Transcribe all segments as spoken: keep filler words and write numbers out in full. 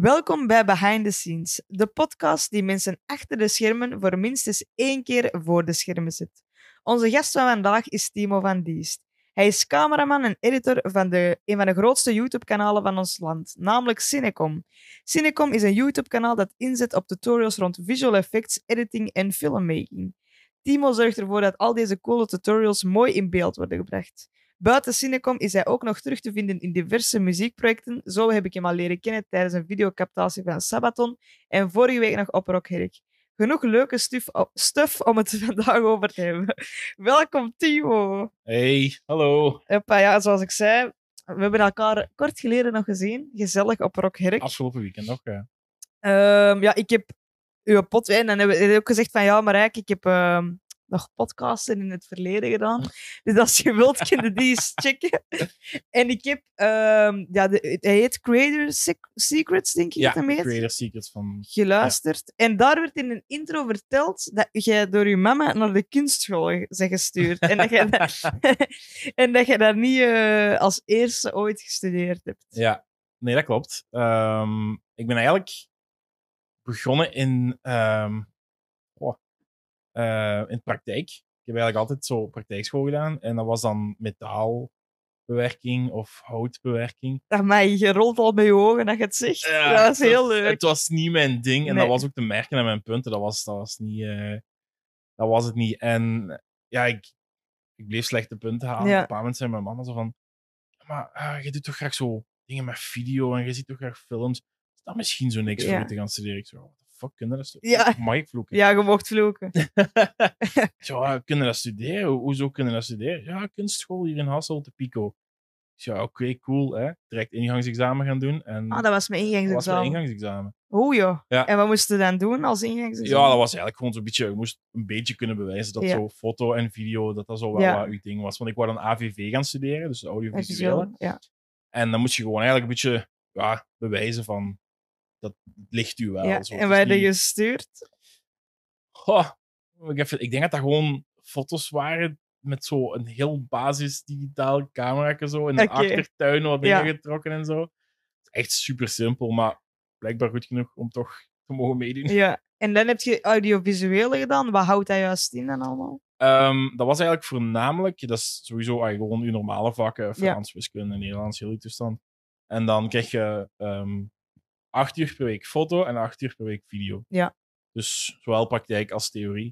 Welkom bij Behind the Scenes, de podcast die mensen achter de schermen voor minstens één keer voor de schermen zet. Onze gast van vandaag is Timo van Diest. Hij is cameraman en editor van de, een van de grootste YouTube-kanalen van ons land, namelijk Cinecom. Cinecom is een YouTube-kanaal dat inzet op tutorials rond visual effects, editing en filmmaking. Timo zorgt ervoor dat al deze coole tutorials mooi in beeld worden gebracht. Buiten Cinecom is hij ook nog terug te vinden in diverse muziekprojecten. Zo heb ik hem al leren kennen tijdens een videocaptatie van Sabaton en vorige week nog op Rockherk. Genoeg leuke stuf, stuff om het vandaag over te hebben. Welkom, Timo. Hey, hallo. Hoppa, ja, zoals ik zei, we hebben elkaar kort geleden nog gezien. Gezellig op Rockherk. Afgelopen weekend nog, ja. Um, ja, ik heb uw pot... En dan hebben we ook gezegd van, ja, Marijke, ik heb... Um, nog podcasten in het verleden gedaan. Dus als je wilt, kun je die eens checken. En ik heb... Um, ja, de, hij heet Creator Secrets, denk ik. Ja, dat heet. Creator Secrets van... Geluisterd. Ja. En daar werd in een intro verteld dat jij door je mama naar de kunstschool bent gestuurd. en, dat jij dat, en dat je daar niet uh, als eerste ooit gestudeerd hebt. Ja, nee, dat klopt. Um, ik ben eigenlijk begonnen in... Um, oh, Uh, in praktijk. Ik heb eigenlijk altijd zo praktijkschool gedaan. En dat was dan metaalbewerking of houtbewerking. Amai, je rolt al met je ogen dat je het zegt. Ja, dat was heel leuk. Het was niet mijn ding. En nee. dat was ook te merken aan mijn punten. Dat was, dat was, niet, uh, dat was het niet. En ja, ik, ik bleef slechte punten halen. Ja. Op een paar moment zei mijn mama zo van... Maar uh, je doet toch graag zo dingen met video en je ziet toch graag films. Is dat misschien zo niks ja. voor je te gaan studeren? Ik zo... Fuck, kunnen dat studeren? Ja. Mag ik vloeken? Ja, je mocht vloeken. Ja, kunnen dat studeren? Hoezo kunnen dat studeren? Ja, kunstschool hier in Hasselt, de Pico. Ja, oké, okay, cool. Hè? Direct ingangsexamen gaan doen. En ah, dat was mijn ingangsexamen. Dat was mijn ingangsexamen. Oeh, joh. Ja. En wat moest je dan doen als ingangsexamen? Ja, dat was eigenlijk gewoon zo'n beetje... Je moest een beetje kunnen bewijzen dat ja. zo foto en video, dat dat zo wel ja. wat uw ding was. Want ik wou dan A V V gaan studeren, dus audiovisuele. Ja. En dan moest je gewoon eigenlijk een beetje ja, bewijzen van... Dat ligt u wel. Ja, zo. en waar heb je gestuurd? Oh, ik, even, ik denk dat dat gewoon foto's waren met zo een heel basis digitaal camera zo in de okay. achtertuin wat dingen ja. getrokken en zo. Echt super simpel, maar blijkbaar goed genoeg om toch te mogen meedoen. Ja, en dan heb je audiovisuele gedaan. Wat houdt dat juist in dan allemaal? Um, dat was eigenlijk voornamelijk, dat is sowieso ah, gewoon je normale vakken, Frans, ja. wiskunde, Nederlands, heel toestand. En dan krijg je um, acht uur per week foto en acht uur per week video. Ja. Dus zowel praktijk als theorie.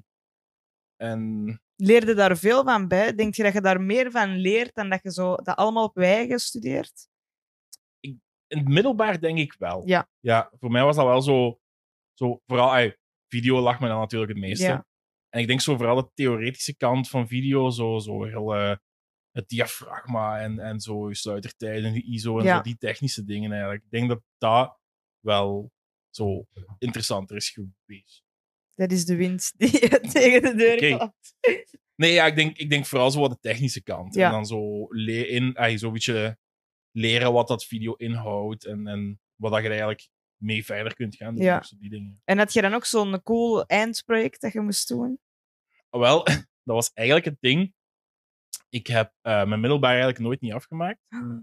En... Leerde daar veel van bij? Denk je dat je daar meer van leert dan dat je zo dat allemaal op je eigen studeert? Ik, in het middelbaar denk ik wel. Ja. Ja, voor mij was dat wel zo... zo vooral, ay, video lag me dan natuurlijk het meeste. Ja. En ik denk zo vooral de theoretische kant van video, zo, zo heel... Uh, het diafragma en, en zo, je sluitertijden, je I S O en ja. zo, die technische dingen eigenlijk. Ik denk dat dat wel zo interessanter is geweest. Dat is de wind die je tegen de deur okay. klapt. Nee, ja, ik denk, ik denk vooral zo wat de technische kant. Ja. En dan zo, le- in, ay, zo een beetje leren wat dat video inhoudt en, en wat dat je er eigenlijk mee verder kunt gaan doen. Ja. Zo die dingen. En had je dan ook zo'n cool eindproject dat je moest doen? Wel, dat was eigenlijk het ding. Ik heb uh, mijn middelbaar eigenlijk nooit niet afgemaakt. Oh.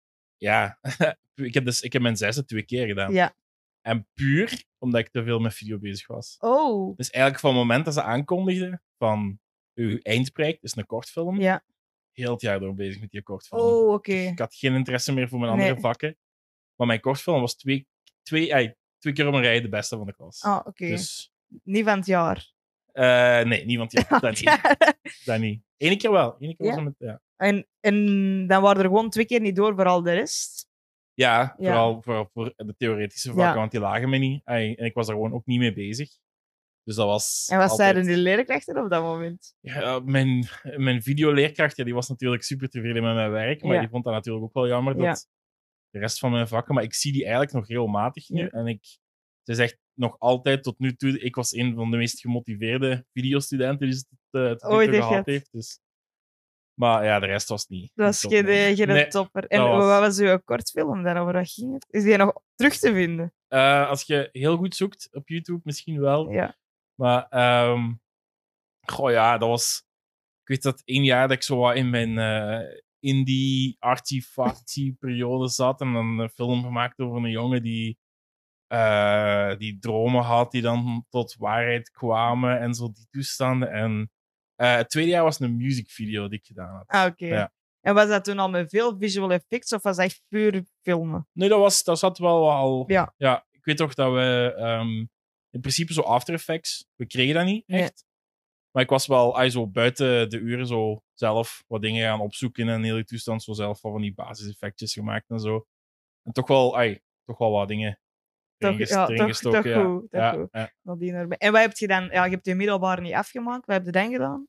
Ja, ik heb, dus, ik heb mijn zesde twee keer gedaan. Ja. En puur omdat ik te veel met video bezig was. Oh. Dus eigenlijk van het moment dat ze aankondigden van uw eindproject is een kortfilm, ja. heel het jaar door bezig met die kortfilm. Oh, oké. Okay. Dus ik had geen interesse meer voor mijn andere nee. vakken. Maar mijn kortfilm was twee, twee, ay, twee keer op een rij de beste van de klas. Ah, oké. Okay. Dus... Niet van het jaar? Uh, nee, niet van het jaar. Dat niet. Dat niet. Eén keer wel. Eén keer ja? was met, ja. En, en dan waren er gewoon twee keer niet door voor al de rest? Ja, ja. Vooral voor, voor de theoretische vakken, ja. Want die lagen me niet. Ay, en ik was daar gewoon ook niet mee bezig. Dus dat was En wat altijd... zeiden de leerkrachten op dat moment? Ja, mijn, mijn videoleerkracht ja, die was natuurlijk super tevreden met mijn werk, maar ja. die vond dat natuurlijk ook wel jammer, dat ja. de rest van mijn vakken... Maar ik zie die eigenlijk nog regelmatig nu. Ja. En ik... Ze zegt nog altijd, tot nu toe, ik was een van de meest gemotiveerde videostudenten die het, uh, het Ooit gehad het. heeft. Dus... Maar ja, de rest was niet. Dat was geen, uh, geen nee, topper. En was... wat was uw kortfilm dan? Over wat ging het? Is die nog terug te vinden? Uh, als je heel goed zoekt op YouTube, misschien wel. Ja. Maar, um, goh ja, dat was... Ik weet dat één jaar dat ik zo in mijn uh, indie arty-farty periode zat en dan een film gemaakt over een jongen die uh, die dromen had die dan tot waarheid kwamen en zo die toestanden. En uh, het tweede jaar was een musicvideo die ik gedaan had. Ah, oké. Okay. Ja. En was dat toen al met veel visual effects of was dat echt puur filmen? Nee, dat, was, dat zat wel al... Ja. ja. Ik weet toch dat we um, in principe zo After Effects, we kregen dat niet echt. Nee. Maar ik was wel ay, zo buiten de uren zo zelf wat dingen gaan opzoeken en heel die toestand zo zelf van die basiseffectjes gemaakt en zo. En toch wel, ay, toch wel wat dingen toch, erin, ja, erin toch, gestoken. toch ja. goed. Toch ja, goed. Ja. En wat heb je dan? Ja, je hebt je middelbaar niet afgemaakt. Wat heb je dan gedaan?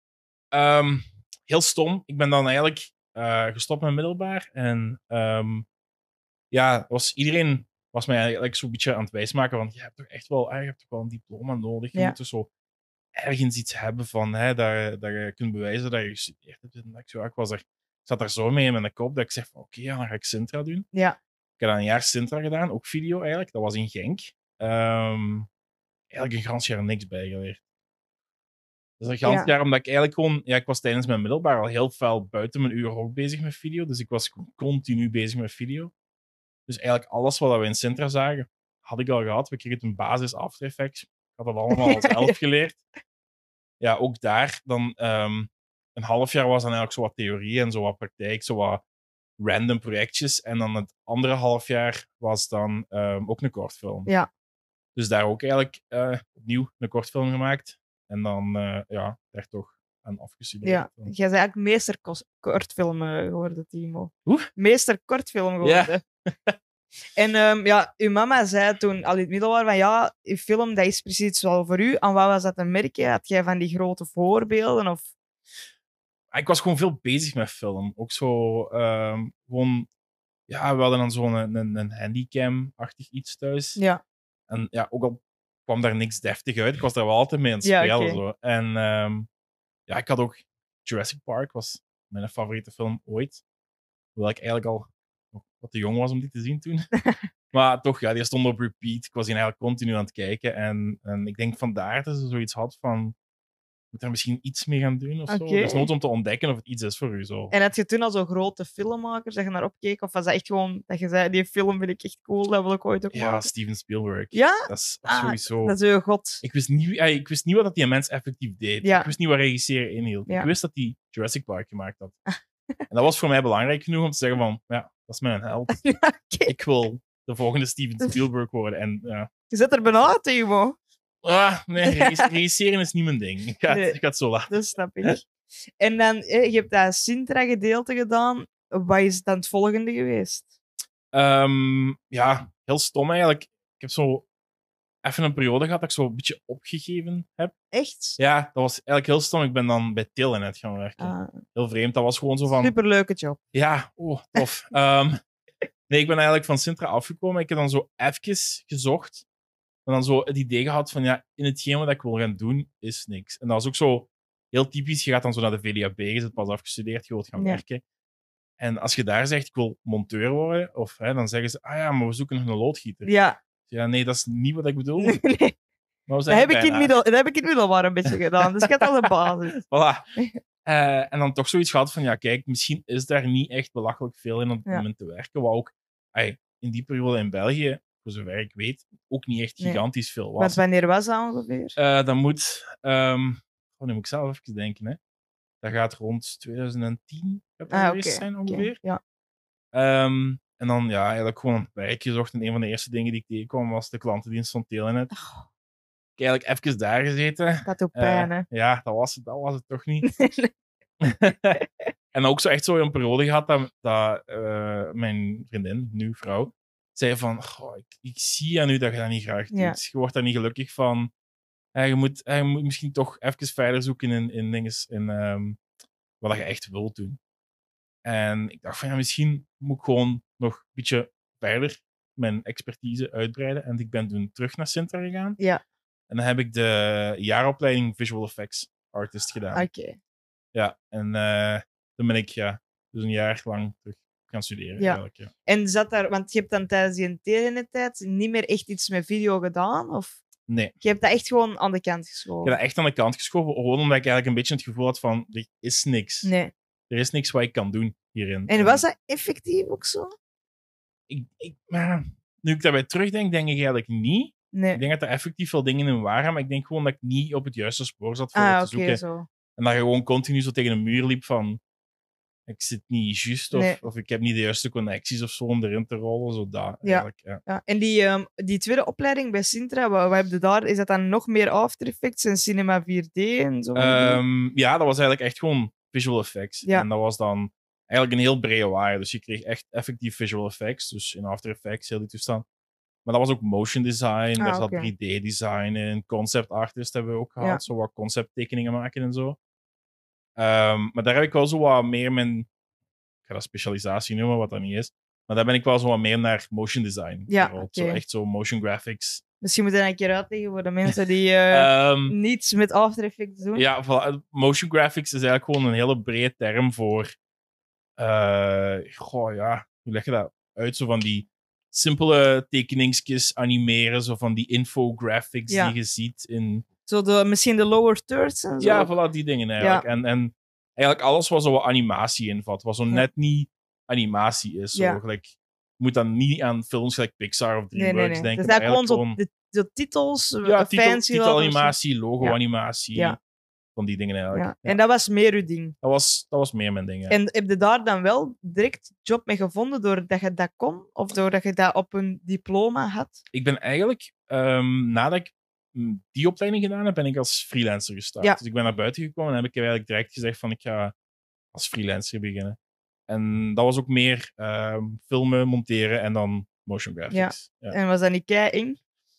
Um, heel stom. Ik ben dan eigenlijk uh, gestopt met middelbaar. En um, ja, was, iedereen was mij eigenlijk zo'n beetje aan het wijsmaken van je hebt toch echt wel, je hebt toch wel een diploma nodig. Je ja. moet dus zo ergens iets hebben van hè, dat, dat je kunt bewijzen dat je gestudeerd hebt. En dat ik, zo, ik, was er, ik zat daar zo mee in mijn kop dat ik zeg van oké, okay, ja, dan ga ik Sintra doen. Ja. Ik heb dan een jaar Sintra gedaan, ook video eigenlijk. Dat was in Genk. Um, eigenlijk een gans jaar niks bijgeleerd. Dat is een gans ja. jaar, omdat ik eigenlijk gewoon... Ja, ik was tijdens mijn middelbaar al heel fel buiten mijn uur ook bezig met video. Dus ik was continu bezig met video. Dus eigenlijk alles wat we in Sintra zagen, had ik al gehad. We kregen een basis After Effects. Ik had dat allemaal al zelf geleerd. Ja, ook daar dan... Um, een half jaar was dan eigenlijk zo wat theorie en zo wat praktijk, zo wat random projectjes. En dan het andere half jaar was dan um, ook een kortfilm. Ja. Dus daar ook eigenlijk uh, opnieuw een kortfilm gemaakt. En dan, uh, ja, daar toch aan afgestudeerd. Ja, jij bent eigenlijk meester kortfilm geworden, Timo. Hoe? Meester kortfilm geworden. Ja. En um, ja, uw mama zei toen al in het middelbaar van ja, uw film, dat is precies wel voor u. Aan wat was dat te merken? Had jij van die grote voorbeelden? Of... Ik was gewoon veel bezig met film. Ook zo, um, gewoon, ja, we hadden dan zo'n een, een, een handycam-achtig iets thuis. Ja. En ja, ook al kwam daar niks deftig uit, ik was daar wel altijd mee aan het spelen. Ja, okay. Zo. En um, ja, ik had ook Jurassic Park, was mijn favoriete film ooit. Hoewel ik eigenlijk al nog wat te jong was om die te zien toen. Maar toch, ja, die stond op repeat. Ik was die eigenlijk continu aan het kijken. En, en ik denk vandaar dat ze zoiets had van... Moet er misschien iets mee gaan doen of okay. zo? Het is nooit om te ontdekken of het iets is voor u. Zo. En had je toen al zo'n grote filmmakers dat je naar opkeek? Of was dat echt gewoon dat je zei, die film vind ik echt cool, dat wil ik ooit ook ja, maken? Steven Spielberg. Ja? Dat is ah, sowieso... Dat is uw god. Ik wist niet, ja, ik wist niet wat die mens effectief deed. Ja. Ik wist niet wat regisseren inhield. Ja. Ik wist dat hij Jurassic Park gemaakt had. En dat was voor mij belangrijk genoeg om te zeggen van, ja, dat is mijn held. Ja, okay. Ik wil de volgende Steven Spielberg worden. En, ja. Je zit er bijna uit, Timo. Ah, nee, regisseren is niet mijn ding. Ik ga, nee, ik ga het zo laten. Dat snap ik. En dan, je hebt dat Sintra-gedeelte gedaan. Wat is dan het volgende geweest? Um, ja, heel stom eigenlijk. Ik heb zo even een periode gehad dat ik zo een beetje opgegeven heb. Echt? Ja, dat was eigenlijk heel stom. Ik ben dan bij Telenet gaan werken. Ah. Heel vreemd. Dat was gewoon zo van... Superleuke job. Ja, oh, tof. um, nee, ik ben eigenlijk van Sintra afgekomen. Ik heb dan zo even gezocht. En dan zo het idee gehad van, ja, in hetgeen wat ik wil gaan doen, is niks. En dat was ook zo heel typisch. Je gaat dan zo naar de V D A B, je zit pas afgestudeerd, je wilt gaan ja. werken. En als je daar zegt, ik wil monteur worden, of hè, dan zeggen ze, ah ja, maar we zoeken nog een loodgieter. Ja. Ja, nee, dat is niet wat ik bedoel. Nee, nee. Maar dat, heb ik in middel, dat heb ik in het middelbaar een beetje gedaan, dus ik heb al een basis. Voilà. Uh, en dan toch zoiets gehad van, ja, kijk, misschien is daar niet echt belachelijk veel in om ja. moment te werken, wat ook ay, in die periode in België, voor zover ik weet, ook niet echt gigantisch nee. veel was. Maar wanneer was dat ongeveer? Uh, dat moet... Um, oh, nu moet ik zelf even denken, hè. Dat gaat rond twintig tien gaat dat ah, geweest okay. zijn, ongeveer. Okay. Ja. Um, en dan, ja, eigenlijk gewoon werk gezocht. En een van de eerste dingen die ik tegenkwam was de klantendienst van Telenet. Oh. Ik heb eigenlijk even daar gezeten. Dat doet pijn, uh, hè? Ja, dat was, het, dat was het toch niet. En ook zo echt zo een periode gehad dat, dat uh, mijn vriendin, nu vrouw, zei van, goh, ik, ik zie aan u dat je dat niet graag doet. Ja. Je wordt daar niet gelukkig van. Uh, je, moet, uh, je moet misschien toch even verder zoeken in, in dingen, in um, wat je echt wilt doen. En ik dacht van, ja, misschien moet ik gewoon nog een beetje verder mijn expertise uitbreiden. En ik ben toen terug naar Sintra gegaan. Ja. En dan heb ik de jaaropleiding Visual Effects Artist gedaan. Oké. Okay. Ja, en uh, toen ben ik ja, dus een jaar lang terug gaan studeren. Ja. Eigenlijk, ja. En zat daar, want je hebt dan tijdens die Telenet-tijd niet meer echt iets met video gedaan? Of? Nee. Je hebt dat echt gewoon aan de kant geschoven? Ik heb dat echt aan de kant geschoven, gewoon omdat ik eigenlijk een beetje het gevoel had van, er is niks. Nee. Er is niks wat ik kan doen hierin. En was dat effectief ook zo? Ik, ik, maar nu ik daarbij terugdenk, denk ik eigenlijk niet. Nee. Ik denk dat er effectief wel dingen in waren, maar ik denk gewoon dat ik niet op het juiste spoor zat voor Ah, het te oké, zoeken. zo. En dat je gewoon continu zo tegen een muur liep van... Ik zit niet juist, of, Nee. of ik heb niet de juiste connecties of zo om erin te rollen. Zo dat, Ja. eigenlijk, ja. Ja. En die, um, die tweede opleiding bij Sintra, wat, wat heb je daar? Is dat dan nog meer After Effects en Cinema vier D en zo? Um, ja, dat was eigenlijk echt gewoon visual effects. Ja. En dat was dan eigenlijk een heel brede waarde. Dus je kreeg echt effectief visual effects. Dus in After Effects, heel die toestand. Maar dat was ook motion design, Ah, daar zat okay. drie D-design in. Concept artist hebben we ook gehad, Ja. zo wat concepttekeningen maken en zo. Um, maar daar heb ik wel zo wat meer mijn... Ik ga dat specialisatie noemen, wat dat niet is. Maar daar ben ik wel zo wat meer naar motion design Ja, gerold. okay. Zo echt zo motion graphics. Misschien moet je dat een keer uitleggen voor de mensen die uh, um, niets met After Effects doen. Ja, voilà. Motion graphics is eigenlijk gewoon een hele brede term voor... Uh, goh, ja, hoe leg je dat uit? Zo van die simpele tekeningsjes animeren, zo van die infographics ja. die je ziet in... Zo de, misschien de lower thirds en zo? Ja, voilà, die dingen eigenlijk. Ja. En, en eigenlijk alles wat zo wat animatie invat, wat zo ja. net niet animatie is. Zo. Ja. Gelijk, je moet dan niet aan films gelijk Pixar of DreamWorks nee, nee, nee. denken. Dus dat gewoon zo gewoon... de, de titels, ja, titel, fancy titelanimatie, logo-animatie, ja. van die dingen eigenlijk. Ja. Ja. En dat was meer uw ding? Dat was, dat was meer mijn ding, ja. En heb je daar dan wel direct job mee gevonden doordat je dat kon? Of doordat je dat op een diploma had? Ik ben eigenlijk, um, nadat ik die opleiding gedaan heb, ben ik als freelancer gestart. Ja. Dus ik ben naar buiten gekomen en heb ik eigenlijk direct gezegd van ik ga als freelancer beginnen. En dat was ook meer um, filmen, monteren en dan motion graphics. Ja. Ja. En was dat niet kei-eng?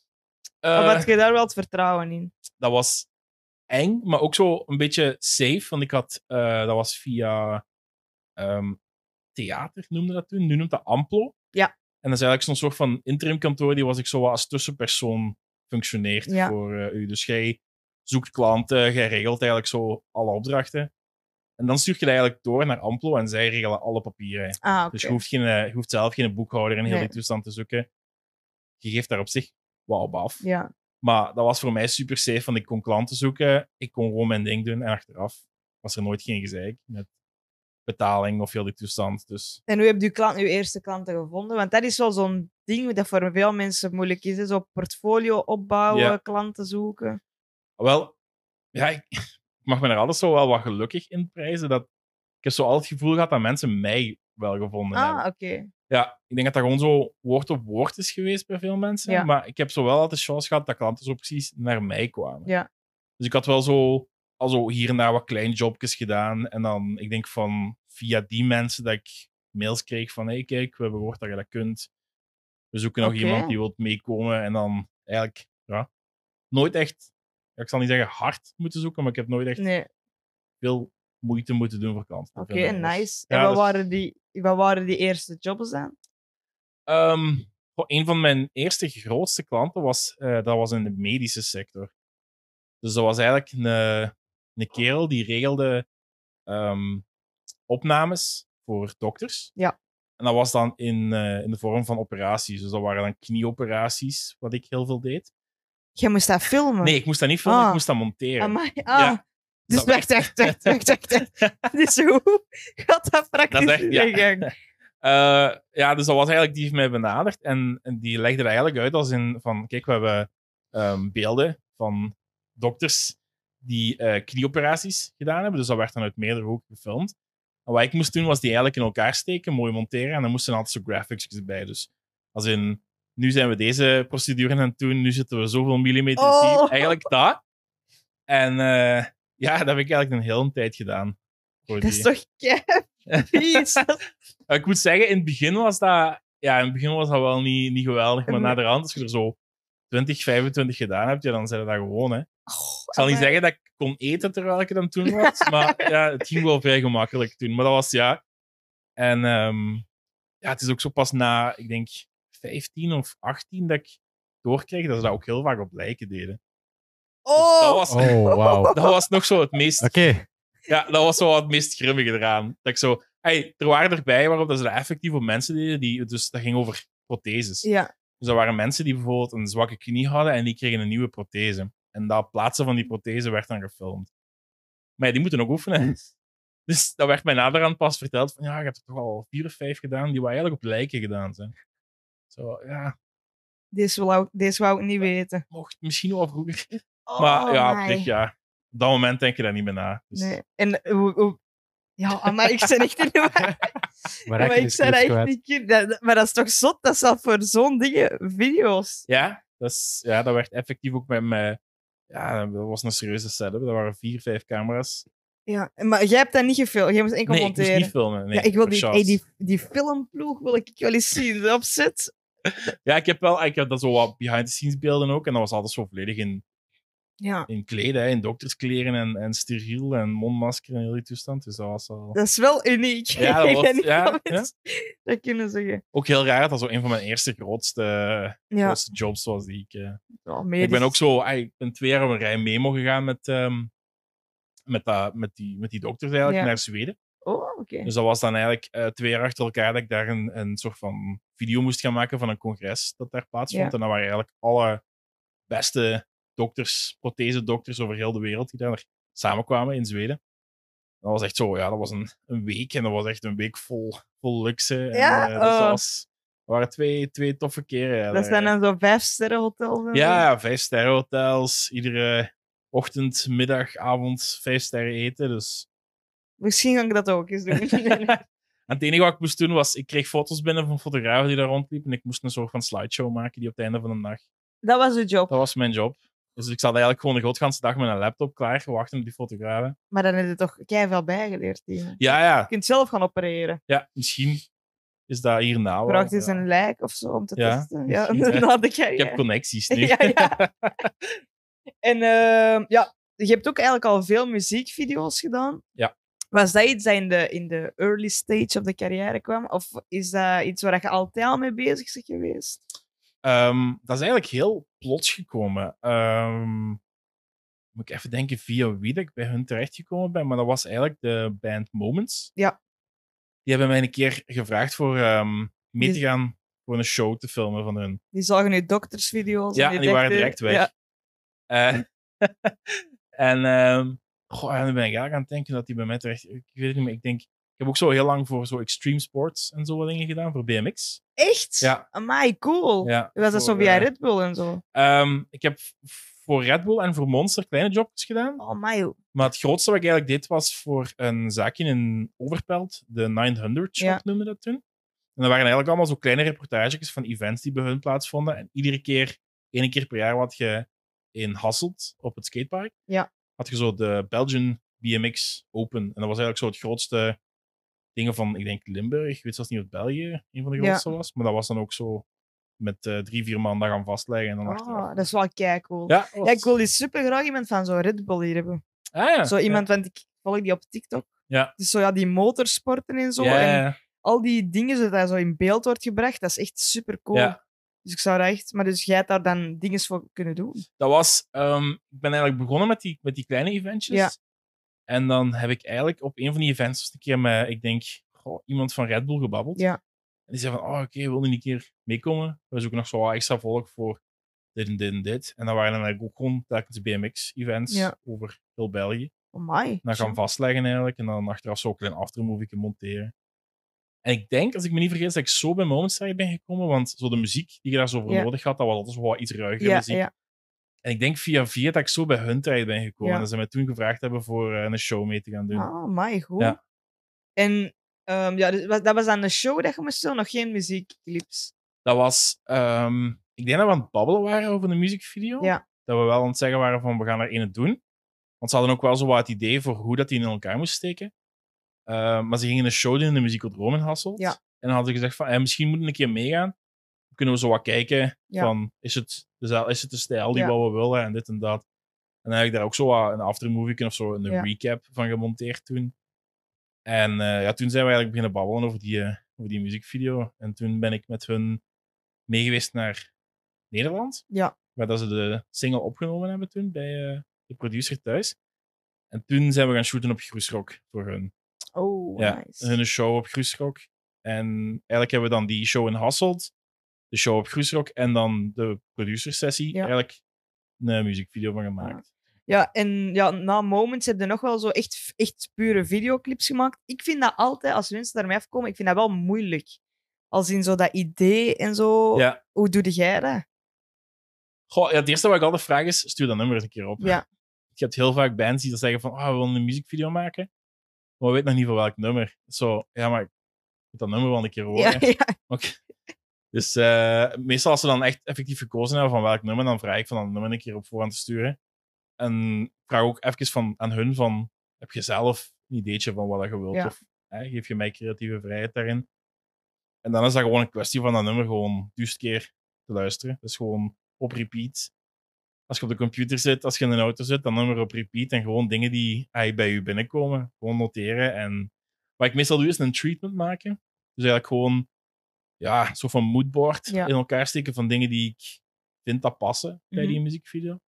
Uh, of had je daar wel het vertrouwen in? Dat was eng, maar ook zo een beetje safe. Want ik had, uh, dat was via um, theater, noemde dat toen. Nu noemt dat Amplo. Ja. En dat is eigenlijk zo'n soort van interimkantoor, die was ik zo als tussenpersoon functioneert ja. voor uh, u. Dus jij zoekt klanten, jij regelt eigenlijk zo alle opdrachten. En dan stuur je dat eigenlijk door naar Amplo en zij regelen alle papieren. Ah, okay. Dus je hoeft, geen, je hoeft zelf geen boekhouder in heel nee. die toestand te zoeken. Je geeft daar op zich wat op af. Ja. Maar dat was voor mij super safe, want ik kon klanten zoeken, ik kon gewoon mijn ding doen en achteraf was er nooit geen gezeik met betaling of heel die toestand. Dus. En hoe heb je klant, uw eerste klanten gevonden? Want dat is wel zo'n ding dat voor veel mensen moeilijk is. Hè? Zo portfolio opbouwen, ja. klanten zoeken. Wel, ja, ik, ik mag me er altijd zo wel wat gelukkig in prijzen. Dat, ik heb zo altijd het gevoel gehad dat mensen mij wel gevonden ah, hebben. Ah, oké. Okay. Ja, ik denk dat dat gewoon zo woord op woord is geweest bij veel mensen. Ja. Maar ik heb zo wel altijd de chance gehad dat klanten zo precies naar mij kwamen. Ja. Dus ik had wel zo, al zo hier en daar wat kleine jobjes gedaan. En dan, ik denk van via die mensen dat ik mails kreeg van hé, hey, kijk, we hebben gehoord dat je dat kunt. We zoeken nog okay. iemand die wil meekomen. En dan eigenlijk, ja, nooit echt, ja, ik zal niet zeggen hard moeten zoeken, maar ik heb nooit echt nee. veel moeite moeten doen voor klanten. Oké, okay, nice. Ja, en wat, dus, waren die, wat waren die eerste jobs dan? Um, een van mijn eerste grootste klanten was, uh, dat was in de medische sector. Dus dat was eigenlijk een, een kerel die regelde um, opnames voor dokters. Ja. En dat was dan in, uh, in de vorm van operaties. Dus dat waren dan knieoperaties, wat ik heel veel deed. Jij moest dat filmen? Nee, ik moest dat niet filmen, ah. ik moest dat monteren. Amai, ah. Ja. Dus wacht, wacht, wacht, wacht, wacht. Dus hoe gaat dat praktisch dat echt, ja. in gang? Uh, ja, dus dat was eigenlijk die heeft mij benaderd. En, en die legde dat eigenlijk uit als in van, kijk, we hebben um, beelden van dokters die uh, knieoperaties gedaan hebben. Dus dat werd dan uit meerdere hoeken gefilmd. En wat ik moest doen, was die eigenlijk in elkaar steken, mooi monteren. En dan moesten er altijd zo graphics bij. Dus als in, nu zijn we deze procedure aan het doen, nu zitten we zoveel millimeter. Oh. Eigenlijk dat. En uh, ja, dat heb ik eigenlijk een hele tijd gedaan. Dat die. Is toch keif? Ik moet zeggen, in het begin was dat... Ja, in het begin was dat wel niet, niet geweldig. Maar naderhand, als je er zo twintig, vijfentwintig gedaan hebt, ja, dan zijn dat gewoon, hè. Oh, ik zal niet zeggen dat ik kon eten terwijl ik het aan het doen was. Maar ja, het ging wel vrij gemakkelijk toen. Maar dat was, ja... En um, ja, het is ook zo pas na, ik denk, vijftien of achttien dat ik doorkreeg dat ze dat ook heel vaak op lijken deden. Oh, dus dat was, oh wow. Dat was nog zo het meest... Oké. Okay. Ja, dat was zo het meest grimmige eraan. Dat ik zo... Hey, er waren erbij waarop dat ze dat effectief op mensen deden. Die, dus dat ging over protheses. Ja. Dus er waren mensen die bijvoorbeeld een zwakke knie hadden en die kregen een nieuwe prothese. En dat plaatsen van die prothese werd dan gefilmd. Maar ja, die moeten ook oefenen. Dus dat werd mij naderhand pas verteld van ja, je hebt er toch al vier of vijf gedaan die wat eigenlijk op lijken gedaan zijn. Zo, ja. Deze wou, ik- deze wou ik niet weten. Mocht misschien wel vroeger. Oh, maar ja, op my. zich, ja. Op dat moment denk je daar niet meer na. Dus. Nee. En hoe... hoe ja, maar ik ben echt in de war. Maar Ja, maar ik zei dat echt kwijt. niet... kind- dat- Maar dat is toch zot? Dat is al voor zo'n dingen video's. Ja, dat, is, ja, dat werd effectief ook met mij... Ja, dat was een serieuze setup. Dat waren vier, vijf camera's. Ja, maar jij hebt dat niet gefilmd. Jij moest enkel Nee, ik moest monteren. niet filmen. Nee, ja, ik wil voor die, shots. hey, die, die filmploeg wil ik wel eens zien. De opzet. Ja, ik heb wel ik heb dat zo wat behind-the-scenes beelden ook. En dat was altijd zo volledig in, Ja, in kleden, hè, in dokterskleren en, en steriel en mondmasker en heel die toestand. Dus dat was al... dat is wel uniek. Ja, dat Ik was- weet niet ja, of mensen dat kunnen zeggen. Ook heel raar dat dat zo een van mijn eerste grootste, Ja, grootste jobs was die ik... eh, ja Ik medisch. ben ook zo... ah, Ik ben twee jaar op een rij memo gegaan met, ehm, met, dat, met, die, met die dokters eigenlijk Ja. naar Zweden. Oh, oké. Dus dat was dan eigenlijk eh, twee jaar achter elkaar dat ik daar een, een soort van video moest gaan maken van een congres dat daar plaatsvond. Ja. En dat waren eigenlijk alle beste dokters, prothesedokters over heel de wereld die daar samenkwamen in Zweden. Dat was echt zo, ja, dat was een, een week en dat was echt een week vol, vol luxe. En, Ja? eh, dus dat Oh. was, dat waren twee, twee toffe keren. Ja, Dat daar, zijn dan zo vijf sterren hotels. en zo. ja, ja, vijf sterren hotels. Iedere ochtend, middag, avond vijf sterren eten. Dus. Misschien ga ik dat ook eens doen. En het enige wat ik moest doen was, ik kreeg foto's binnen van fotografen die daar rondliepen. En ik moest een soort van slideshow maken die op het einde van de dag. dat was de job. Dat was mijn job. Dus ik zat eigenlijk gewoon de grootganse dag met een laptop klaar, wachten op die fotografen. Maar dan heb je toch keiveel bijgeleerd. Timo. Ja, ja. Je kunt zelf gaan opereren. Ja, misschien is dat hierna wel. Vraagt eens ja. een lijk of zo om te Ja, testen. Ja, misschien, hè. na de Ik heb carrière. connecties nu. Ja, ja. En ehm, ja, je hebt ook eigenlijk al veel muziekvideo's gedaan. Ja. Was dat iets dat in de, in de early stage of de carrière kwam? Of is dat iets waar je altijd al mee bezig bent geweest? Ehm, dat is eigenlijk heel plots gekomen. Ehm, moet ik even denken via wie dat ik bij hun terechtgekomen ben. Maar dat was eigenlijk de band Moments. Ja. Die hebben mij een keer gevraagd voor ehm, mee te Die- gaan voor een show te filmen van hun. Die zagen nu doktersvideo's. Ja, en die waren dachten- direct weg. Ja. Eh, en ehm, goh, ja, nu ben ik eigenlijk aan het denken dat die bij mij terecht... Ik weet het niet meer. Ik denk... Ik heb ook zo heel lang voor zo extreme sports en zo wat dingen gedaan, voor B M X. Echt? Ja. Amai, cool. Ja, Was dat zo voor, via eh, Red Bull en zo? ehm, ik heb voor Red Bull en voor Monster kleine jobjes gedaan. Oh, my. Maar het grootste wat ik eigenlijk deed was voor een zaakje in Overpelt, de nionhonderd Shop Ja. noemde dat toen. En dat waren eigenlijk allemaal zo kleine reportages van events die bij hun plaatsvonden. En iedere keer, één keer per jaar, had je in Hasselt op het skatepark, Ja. had je zo de Belgian B M X Open. En dat was eigenlijk zo het grootste dingen van, ik denk Limburg. Ik weet zelfs niet of België een van de Ja. grootste was. Maar dat was dan ook zo met eh, drie, vier man dat gaan vastleggen en dan achteraf. Oh, dat is wel kei cool. Ja, Ja, ik wil die super graag iemand van zo'n Red Bull hier hebben. Ah, ja. Zo iemand, want ik volg die op TikTok. Ja. Dus zo ja, die motorsporten en zo. Ja, En ja, ja. al die dingen zodat dat zo in beeld wordt gebracht, dat is echt super cool. Ja. Dus ik zou dat echt... Maar dus jij hebt daar dan dingen voor kunnen doen. Dat was... ehm, ik ben eigenlijk begonnen met die, met die kleine eventjes. Ja. En dan heb ik eigenlijk op een van die events een keer met, ik denk, goh, iemand van Red Bull gebabbeld. Ja. En die zei van, oh, oké, wil je een keer meekomen? We zoeken nog zo wat extra volk voor dit en dit en dit. En dan waren dan eigenlijk ook gewoon telkens B M X-events Ja. over heel België. Amai. Dan gaan vastleggen eigenlijk. En dan achteraf zo een klein aftermovie monteren. En ik denk, als ik me niet vergis, dat ik zo bij Moments terecht ben gekomen. Want zo de muziek die je daar zo voor Ja. nodig had, dat was altijd zo wat iets ruigere Ja, muziek. ja. En ik denk via via dat ik zo bij hun terecht ben gekomen. Ja. En dat ze mij toen gevraagd hebben voor eh, een show mee te gaan doen. Ah, amai, goed. Ja. En ehm, ja, dus was- dat was dan een show dat je moest doen, nog geen muziekclips. Dat was... ehm, ik denk dat we aan het babbelen waren over een muziekvideo. Ja. Dat we wel aan het zeggen waren van, we gaan er een doen. Want ze hadden ook wel zo wat het idee voor hoe dat die in elkaar moest steken. Eh, maar ze gingen een show doen in de Musicodroom in Hasselt. Ja. En dan hadden ze gezegd van, eh, misschien moeten we een keer meegaan. Dan kunnen we zo wat kijken Ja. van, is het, de, is het de stijl die Ja. wat we willen en dit en dat. En dan heb ik daar ook zo wat een aftermovie of zo, een Ja. recap van gemonteerd toen. En eh, ja, toen zijn we eigenlijk beginnen babbelen over die, eh, over die muziekvideo. En toen ben ik met hun meegeweest naar Nederland. Ja. Waar dat ze de single opgenomen hebben toen bij eh, de producer thuis. En toen zijn we gaan shooten op Groesrock voor hun. Oh, Ja, nice. hun show op Groesrock. En eigenlijk hebben we dan die show in Hasselt, de show op Groesrock en dan de producersessie Ja. eigenlijk een muziekvideo van gemaakt. Ja, en ja, na Moments heb je nog wel zo echt, echt pure videoclips gemaakt. Ik vind dat altijd, als mensen daarmee afkomen, ik vind dat wel moeilijk. Als in zo dat idee en zo. Ja. Hoe doe jij dat? Goh, ja, het eerste wat ik altijd vraag is, stuur dat nummer eens een keer op. Ja. Je hebt heel vaak bands die zeggen van, oh, we willen een muziekvideo maken, maar we weten nog niet voor welk nummer. Zo, ja, maar ik moet dat nummer wel een keer horen. Ja, ja. Okay. Dus uh, meestal als ze dan echt effectief gekozen hebben van welk nummer, dan vraag ik van dat nummer een keer op voorhand te sturen. En ik vraag ook even van, aan hun van, heb je zelf een ideetje van wat je wilt? Ja. Of hè, geef je mij creatieve vrijheid daarin? En dan is dat gewoon een kwestie van dat nummer gewoon duizend keer te luisteren. Dus gewoon op repeat. Als je op de computer zit, als je in een auto zit, dan nummer op repeat en gewoon dingen die bij je binnenkomen, gewoon noteren. En wat ik meestal doe, is een treatment maken. Dus eigenlijk gewoon ja, een soort van moodboard ja. in elkaar steken van dingen die ik vind dat passen mm-hmm. bij die muziekvideo.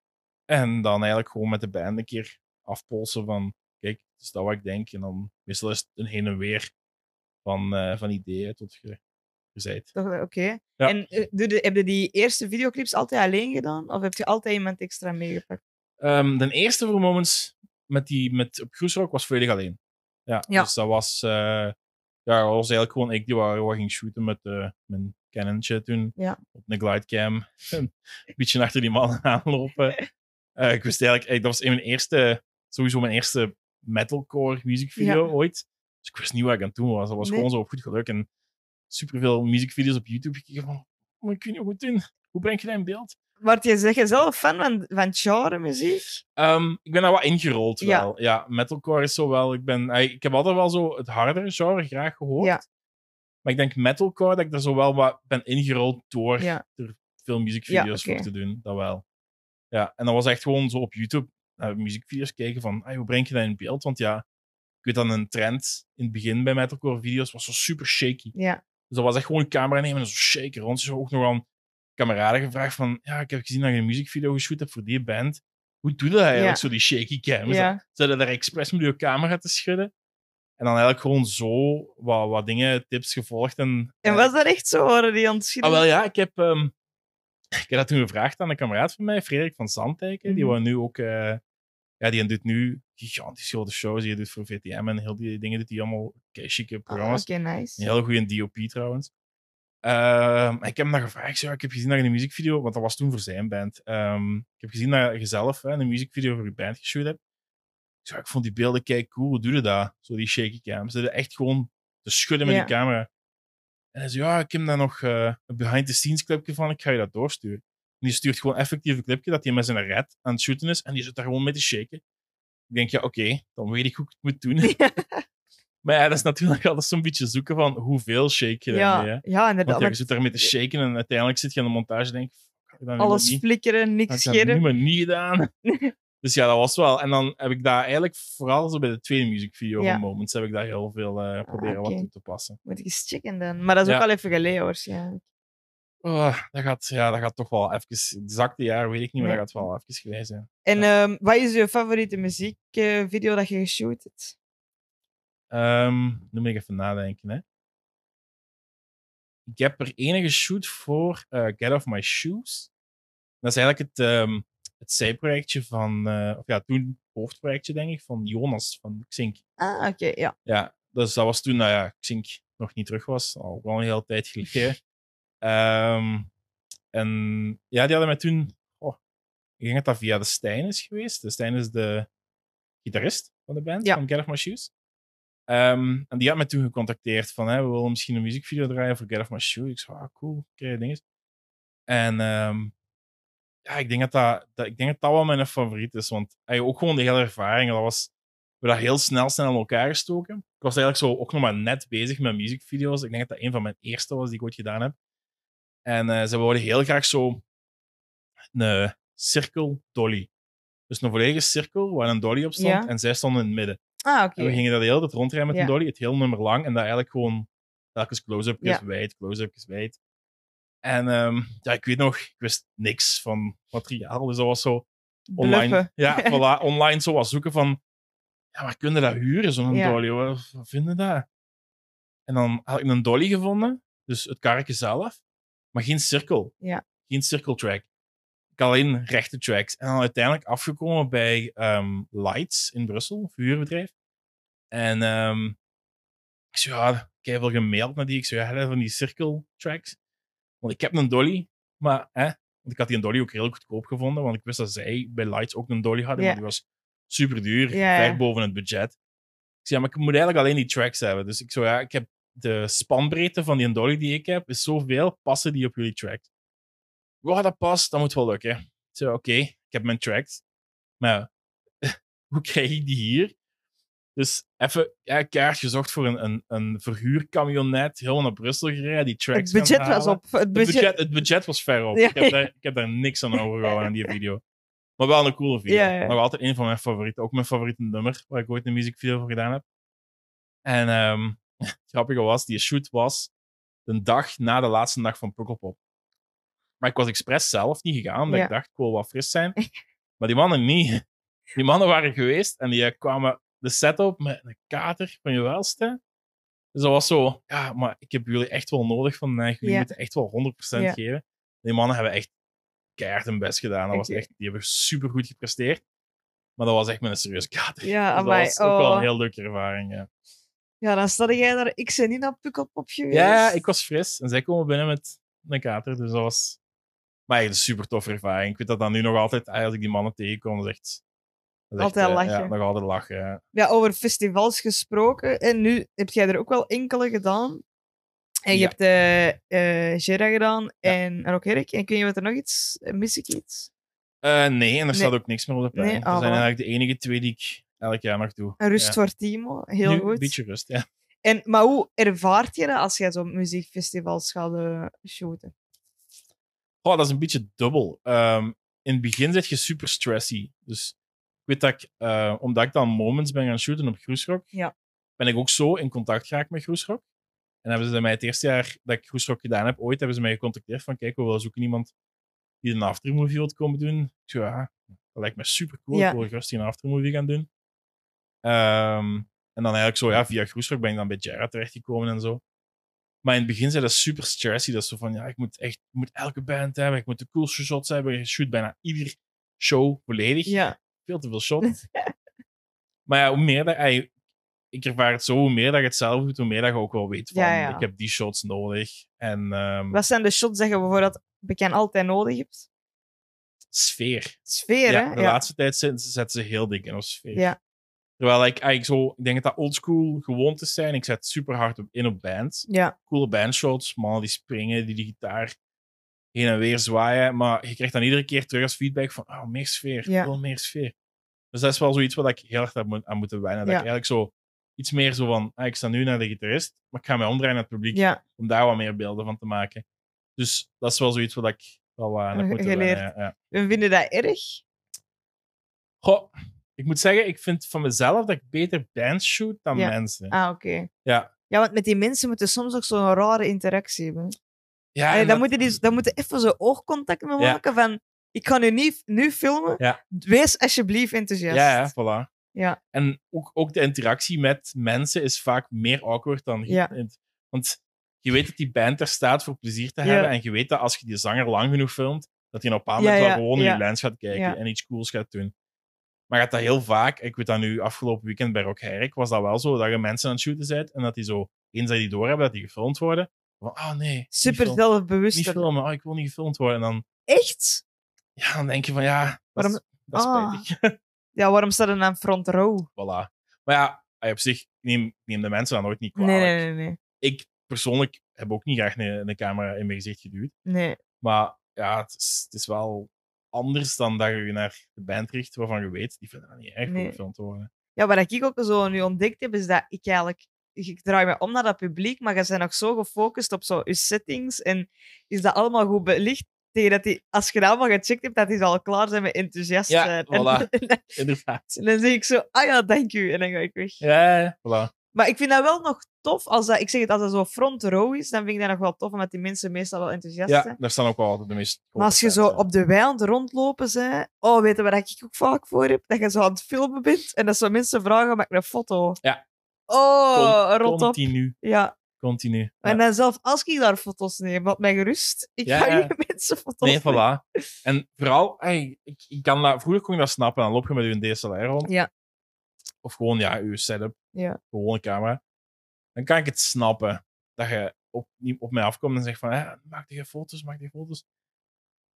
En dan eigenlijk gewoon met de band een keer afpolsen van kijk, het is dat wat ik denk. En dan meestal is het een heen en weer van, uh, van ideeën tot je Oké. Okay. Ja. En uh, de, heb je die eerste videoclips altijd alleen gedaan? Of heb je altijd iemand extra meegepakt? Um, de eerste voor Moments met die, met, op Groesrock was volledig alleen. Ja, ja. Dus dat was, uh, ja, dat was eigenlijk gewoon ik die waar, waar ging shooten met uh, mijn Canon'tje toen. Ja. Op een glidecam. Een beetje achter die man aanlopen. Uh, ik wist eigenlijk, dat was mijn eerste, sowieso mijn eerste metalcore muziekvideo ja. ooit. Dus ik wist niet wat ik aan het doen was. Dat was nee. gewoon zo op goed geluk. En superveel muziekvideo's op YouTube gekeken van, oh, ik weet niet hoe het doen. Hoe breng je dat in beeld? Maar je zeg je zelf fan van, van genre muziek? Um, ik ben daar wat ingerold wel. Ja, ja metalcore is zo wel. Ik, ben, ik heb altijd wel zo het hardere genre graag gehoord. Ja. Maar ik denk metalcore dat ik daar zo wel wat ben ingerold door ja. er veel muziekvideo's ja, okay. voor te doen. Dat wel. Ja, en dat was echt gewoon zo op YouTube naar muziekvideo's kijken van, hey, hoe breng je dat in beeld? Want ja, ik weet dat een trend in het begin bij metalcore video's was zo super shaky. Ja. Dus dat was echt gewoon een camera nemen en zo shaken rond. Dus ook nog aan kameraden gevraagd van, ja, ik heb gezien dat je een muziekvideo geshoot hebt voor die band. Hoe doe je dat eigenlijk, ja. zo die shaky cam? Ja. Zou je daar expres met je camera te schudden? En dan eigenlijk gewoon zo wat, wat dingen, tips gevolgd. En, en was dat echt zo, horen die aan het schudden? Ah, wel ja, ik heb, um, ik heb dat toen gevraagd aan een kameraad van mij, Frederik van Zandtijken. Mm-hmm. Die was nu ook, uh, ja, die doet nu gigantisch grote shows. Die doet voor V T M en heel die dingen doet hij allemaal kei chique programma's. Oh, okay, nice. Een heel goede D O P trouwens. Uh, ik heb hem dan gevraagd, ja, ik heb gezien dat je een muziekvideo, want dat was toen voor zijn band. Um, ik heb gezien dat je zelf hè, een muziekvideo voor je band geshoot hebt. Ik, zei, ik vond die beelden kei cool, hoe doe je dat? Zo die shaky cam. Ze deden echt gewoon te schudden met yeah. die camera. En hij zei, ja, ik heb daar nog uh, een behind-the-scenes clipje van, ik ga je dat doorsturen. En die stuurt gewoon effectief een clipje dat hij met zijn red aan het shooten is en die zit daar gewoon mee te shaken. Ik denk, ja, oké, okay, dan weet ik hoe ik het moet doen. Ja. Maar ja, dat is natuurlijk altijd zo'n beetje zoeken van hoeveel shake je ja, daarmee. Hè? Ja, inderdaad. Want ja, je zit daarmee te shaken en uiteindelijk zit je aan de montage en denk je... Alles niet, flikkeren, niks scheren. Ik heb het nu maar niet gedaan. Dus ja, dat was wel. En dan heb ik daar eigenlijk, vooral zo bij de tweede muziekvideo ja. van Moments, heb ik daar heel veel uh, proberen ah, okay. wat toe te passen. Moet ik eens checken dan. Maar dat is ja. ook al even geleden waarschijnlijk. Oh, dat, gaat, ja, dat gaat toch wel even... Het exacte jaar weet ik niet, maar nee. dat gaat wel even geleden zijn. En ja. um, wat is je favoriete muziekvideo uh, dat je geshoot hebt? Um, nu moet ik even nadenken, hè. Ik heb er enige shoot voor uh, Get Off My Shoes. Dat is eigenlijk het, um, het zijprojectje van... Uh, of ja, toen hoofdprojectje, denk ik, van Jonas van Xink. Ah, oké, okay, ja. Ja, dus dat was toen, nou ja, Xink nog niet terug was. Al wel een hele tijd geleden. um, en ja, die hadden mij toen... Oh, ik denk dat dat via de Stijn is geweest. De Stijn is de gitarist van de band, ja. van Get Off My Shoes. Um, en die had mij toen gecontacteerd van, hè, we willen misschien een muziekvideo draaien voor Get Off My Shoe. Ik zei, ah, cool, krijg dinges. En um, ja, ik denk dat dat, dat, ik denk dat dat wel mijn favoriet is, want hey, ook gewoon de hele ervaring, dat was, we dat heel snel snel aan elkaar gestoken. Ik was eigenlijk zo ook nog maar net bezig met muziekvideo's. Ik denk dat dat een van mijn eerste was die ik ooit gedaan heb. En uh, ze wilden heel graag zo een cirkel dolly. Dus een volledige cirkel waar een dolly op stond ja. en zij stonden in het midden. Ah, oké. Okay. We gingen dat de hele tijd rondrijden met ja. een dolly, het hele nummer lang, en dat eigenlijk gewoon telkens close-up is ja. wijd, close-up is wijd. En um, ja, ik weet nog, ik wist niks van materiaal, dus dat was zo online, ja, voilà, online zo wat zoeken van, ja, waar kun je dat huren, zo'n ja. dolly? Wat, wat vinden dat? En dan had ik een dolly gevonden, dus het karretje zelf, maar geen cirkel, ja. geen circle track. Ik had alleen rechte tracks. En dan uiteindelijk afgekomen bij um, Lights in Brussel, een verhuurbedrijf. En um, ik zei, ja, ik heb wel gemaild naar die. Ik zei, ja, van die circle tracks. Want ik heb een dolly, maar hè, Want ik had die dolly ook heel goedkoop gevonden, want ik wist dat zij bij Lights ook een dolly hadden, Ja. maar die was super duur, Ja, ver ja. boven het budget. Ik zei, ja, maar ik moet eigenlijk alleen die tracks hebben. Dus ik zo, ja, ik heb de spanbreedte van die dolly die ik heb, is zoveel, passen die op jullie tracks? Wow, dat past, dat moet wel lukken. Ik zei, oké, okay, ik heb mijn tracks. Maar hoe krijg ik die hier? Dus even ja, kaart gezocht voor een, een, een verhuurkamionet, helemaal naar Brussel gereden, die tracks Het budget gaan was halen. op. Het Het budget... budget, het budget was ver op. Ja. Ik, heb daar, ik heb daar niks aan overgehouden aan die video. Maar wel een coole video. Ja, ja. Nog altijd een van mijn favorieten. Ook mijn favoriete nummer, waar ik ooit een muziekvideo voor gedaan heb. En um, het grappige was, die shoot was de dag na de laatste dag van Pukkelpop. Maar ik was expres zelf niet gegaan, omdat Ja. ik dacht, ik wil wat fris zijn. Maar die mannen niet. Die mannen waren geweest en die kwamen de set op met een kater van je welste. Dus dat was zo, ja, maar ik heb jullie echt wel nodig vandaag. Jullie Ja. moeten echt wel honderd procent Ja. geven. Die mannen hebben echt keihard hun best gedaan. Dat was Oké. echt, die hebben super goed gepresteerd. Maar dat was echt met een serieuze kater. Ja, dus dat amai, was ook wel oh. een heel leuke ervaring. Ja, Ja, dan sta jij daar. Ik ben niet naar Pukkelpop geweest. ja ik was fris en zij komen binnen met een kater. Dus dat was maar echt een super toffe ervaring. Ik weet dat dan nu nog altijd, als ik die mannen tegenkom, dat is echt... Dat is Altijd echt, uh, lachen. Ja, nog altijd lachen, ja. Ja, over festivals gesproken. En nu heb jij er ook wel enkele gedaan. En je Ja. hebt de uh, Gera gedaan Ja. en Rockherk. En kun je wat er nog iets? Mis ik iets? Uh, nee, en er Nee. staat ook niks meer op de planning. Nee, Dat ah, zijn voilà. eigenlijk de enige twee die ik elk jaar nog doe. Een rust Ja. voor Timo. Heel Nu goed. Een beetje rust, ja. En, maar hoe ervaart je dat als jij zo muziekfestivals gaat uh, shooten? Oh, dat is een beetje dubbel. Um, in het begin zit je super stressy. Dus ik weet dat ik, uh, omdat ik dan moments ben gaan shooten op Groesrock, Ja. ben ik ook zo in contact geraakt met Groesrock. En hebben ze mij het eerste jaar dat ik Groesrock gedaan heb, ooit hebben ze mij gecontacteerd van kijk, we willen zoeken iemand die een aftermovie wil komen doen. Ik zei, ja, dat lijkt me super cool. Ja. Ik wil gerust die een aftermovie gaan doen. Um, en dan eigenlijk zo, ja, via Groesrock ben ik dan bij Jara terechtgekomen en zo. Maar in het begin zei dat super stressy. Dat is zo van, ja, ik moet echt ik moet elke band hebben. Ik moet de coolste shots hebben. Je shoot bijna ieder show volledig. Ja. Veel te veel shots. Maar ja, hoe meer dat... Ey, ik ervaar het zo, hoe meer dat je het zelf doet, hoe meer dat je ook wel weet van, Ja, ja. ik heb die shots nodig. En, um, Wat zijn de shots dat je bijvoorbeeld bekend altijd nodig hebt? Sfeer. Sfeer, ja, hè? de Ja. laatste tijd zetten ze heel dik in op sfeer. Ja. Terwijl ik eigenlijk zo... Ik denk dat dat oldschool gewoontes zijn. Ik zet super hard op, in op bands. Ja. Coole bandshots. Mannen die springen, die de gitaar heen en weer zwaaien. Maar je krijgt dan iedere keer terug als feedback van oh, meer sfeer. Ja. Ik wil meer sfeer. Dus dat is wel zoiets wat ik heel erg aan moet, aan moet wennen. Dat Ja. ik eigenlijk zo... Iets meer zo van... Ah, ik sta nu naar de gitarist, maar ik ga mij omdraaien naar het publiek. Ja. Om daar wat meer beelden van te maken. Dus dat is wel zoiets wat ik wel aan heb moeten Geleerd. wennen. Ja, ja. We vinden dat erg. Goh, ik moet zeggen, ik vind van mezelf dat ik beter bands shoot dan Ja. mensen. Ah, oké. Okay. Ja. Ja, want met die mensen moeten soms ook zo'n rare interactie hebben. Ja, Allee, en dan, dat- moeten die, dan moeten even zo oogcontact mee Ja. maken van ik ga nu niet nu filmen. Ja. Wees alsjeblieft enthousiast. Ja, ja, voilà. Ja. En ook, ook de interactie met mensen is vaak meer awkward dan... Ja. Want je weet dat die band er staat voor plezier te Ja. hebben en je weet dat als je die zanger lang genoeg filmt, dat hij op een bepaald Ja, moment ja, wel gewoon in ja. je lens gaat kijken Ja. en iets cools gaat doen. Maar gaat dat heel vaak... Ik weet dat nu afgelopen weekend bij Rock Herk was dat wel zo, dat je mensen aan het shooten bent en dat die zo, eens dat die doorhebben, dat die gefilmd worden, van, ah nee, niet Super filmen, zelfbewust. niet filmen, ah, ik wil niet gefilmd worden. En dan, Echt? ja, dan denk je van, ja, dat Waarom- is, dat is Ah. spijtig. Ja, waarom staat er dan front row? Voilà. Maar ja, ey, op zich, ik neem, ik neem de mensen dan nooit niet Nee, kwalijk. nee, nee, nee. Ik persoonlijk heb ook niet graag een, een camera in mijn gezicht geduwd. nee. Maar ja, het is, het is wel anders dan dat je je naar de band richt waarvan je weet, die vinden dat niet erg om Nee. gefilmd te worden. Ja, wat ik ook zo nu ontdekt heb, is dat ik eigenlijk... Ik draai me om naar dat publiek, maar je bent nog zo gefocust op zo je settings en is dat allemaal goed belicht tegen dat die, als je dat allemaal gecheckt hebt, dat die al klaar zijn met enthousiast Ja, zijn. voilà. En, en, Inderdaad. dan zeg ik zo, ah ja, dank u. En dan ga ik weg. Ja, ja, voilà. Maar ik vind dat wel nog tof. Als dat, ik zeg het, als dat zo front row is, dan vind ik dat nog wel tof, omdat die mensen meestal wel enthousiast Ja, zijn. daar staan ook wel altijd de meest Maar als je grote zo fans, ja. op de weiland rondlopen bent, oh, weet je waar ik ook vaak voor heb? Dat je zo aan het filmen bent en dat zo mensen vragen, maak een foto. Ja. Oh, Con- rot op. Continu, Ja. continu. Ja. En dan zelf als ik daar foto's neem, wat mij gerust. Ik Ja, ga ja. niet mensen foto's Nee, nemen. voilà. En vooral, ey, ik, ik kan dat, vroeger kon je dat snappen, dan loop je met je D S L R rond. Ja. Of gewoon, ja, je setup, Ja. gewoon een camera. Dan kan ik het snappen dat je op, niet op mij afkomt en zegt van, eh, maak die foto's, maak die foto's.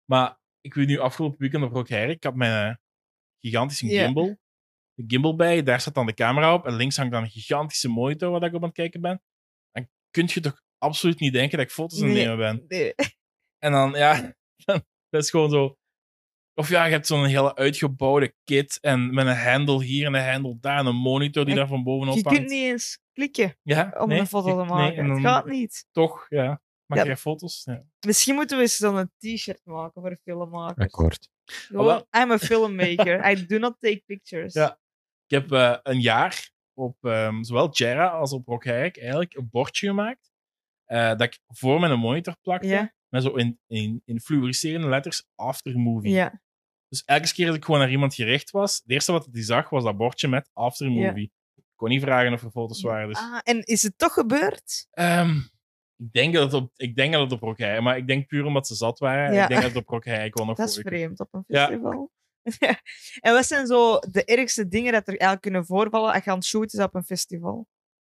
Maar ik weet nu, afgelopen weekend op Rock Herk, ik had mijn uh, gigantische yeah. gimbal. De gimbal bij, daar staat dan de camera op. En links hangt dan een gigantische monitor waar ik op aan het kijken ben. Dan kun je toch absoluut niet denken dat ik foto's aan het nee, nemen ben. Nee. En dan, ja, dat is gewoon zo... Of ja, je hebt zo'n hele uitgebouwde kit en met een handle hier en een handle daar en een monitor die en daar van bovenop je hangt. Je kunt niet eens klikken ja, om nee, een foto je, te maken. Nee, het gaat niet. Toch, ja. Maak ja. jij foto's? Ja. Misschien moeten we eens dan een t-shirt maken voor filmmakers. Akkoord. Gewoon, I'm a filmmaker. I do not take pictures. Ja. Ik heb uh, een jaar op um, zowel Jera als op Rock Herk eigenlijk een bordje gemaakt uh, dat ik voor mijn monitor plakte. Ja. Met zo in, in, in fluoriserende letters aftermovie. Ja. Dus elke keer dat ik gewoon naar iemand gericht was, het eerste wat hij zag was dat bordje met aftermovie. Ja. Ik kon niet vragen of er foto's waren. Dus. Ah, en is het toch gebeurd? Um, ik, denk dat het op, ik denk dat het op Rock Herk, maar ik denk puur omdat ze zat waren. Ja. Ik denk dat het op Rock Herk wel nog Dat is voor vreemd op een festival. Ja. En wat zijn zo de ergste dingen dat er eigenlijk kunnen voorvallen als je aan het shooten is op een festival?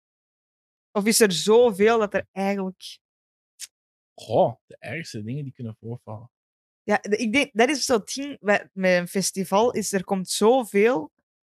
Of is er zoveel dat er eigenlijk... Goh, de ergste dingen die kunnen voorvallen. Ja, ik denk, dat is zo het ding met een festival, is er komt zoveel...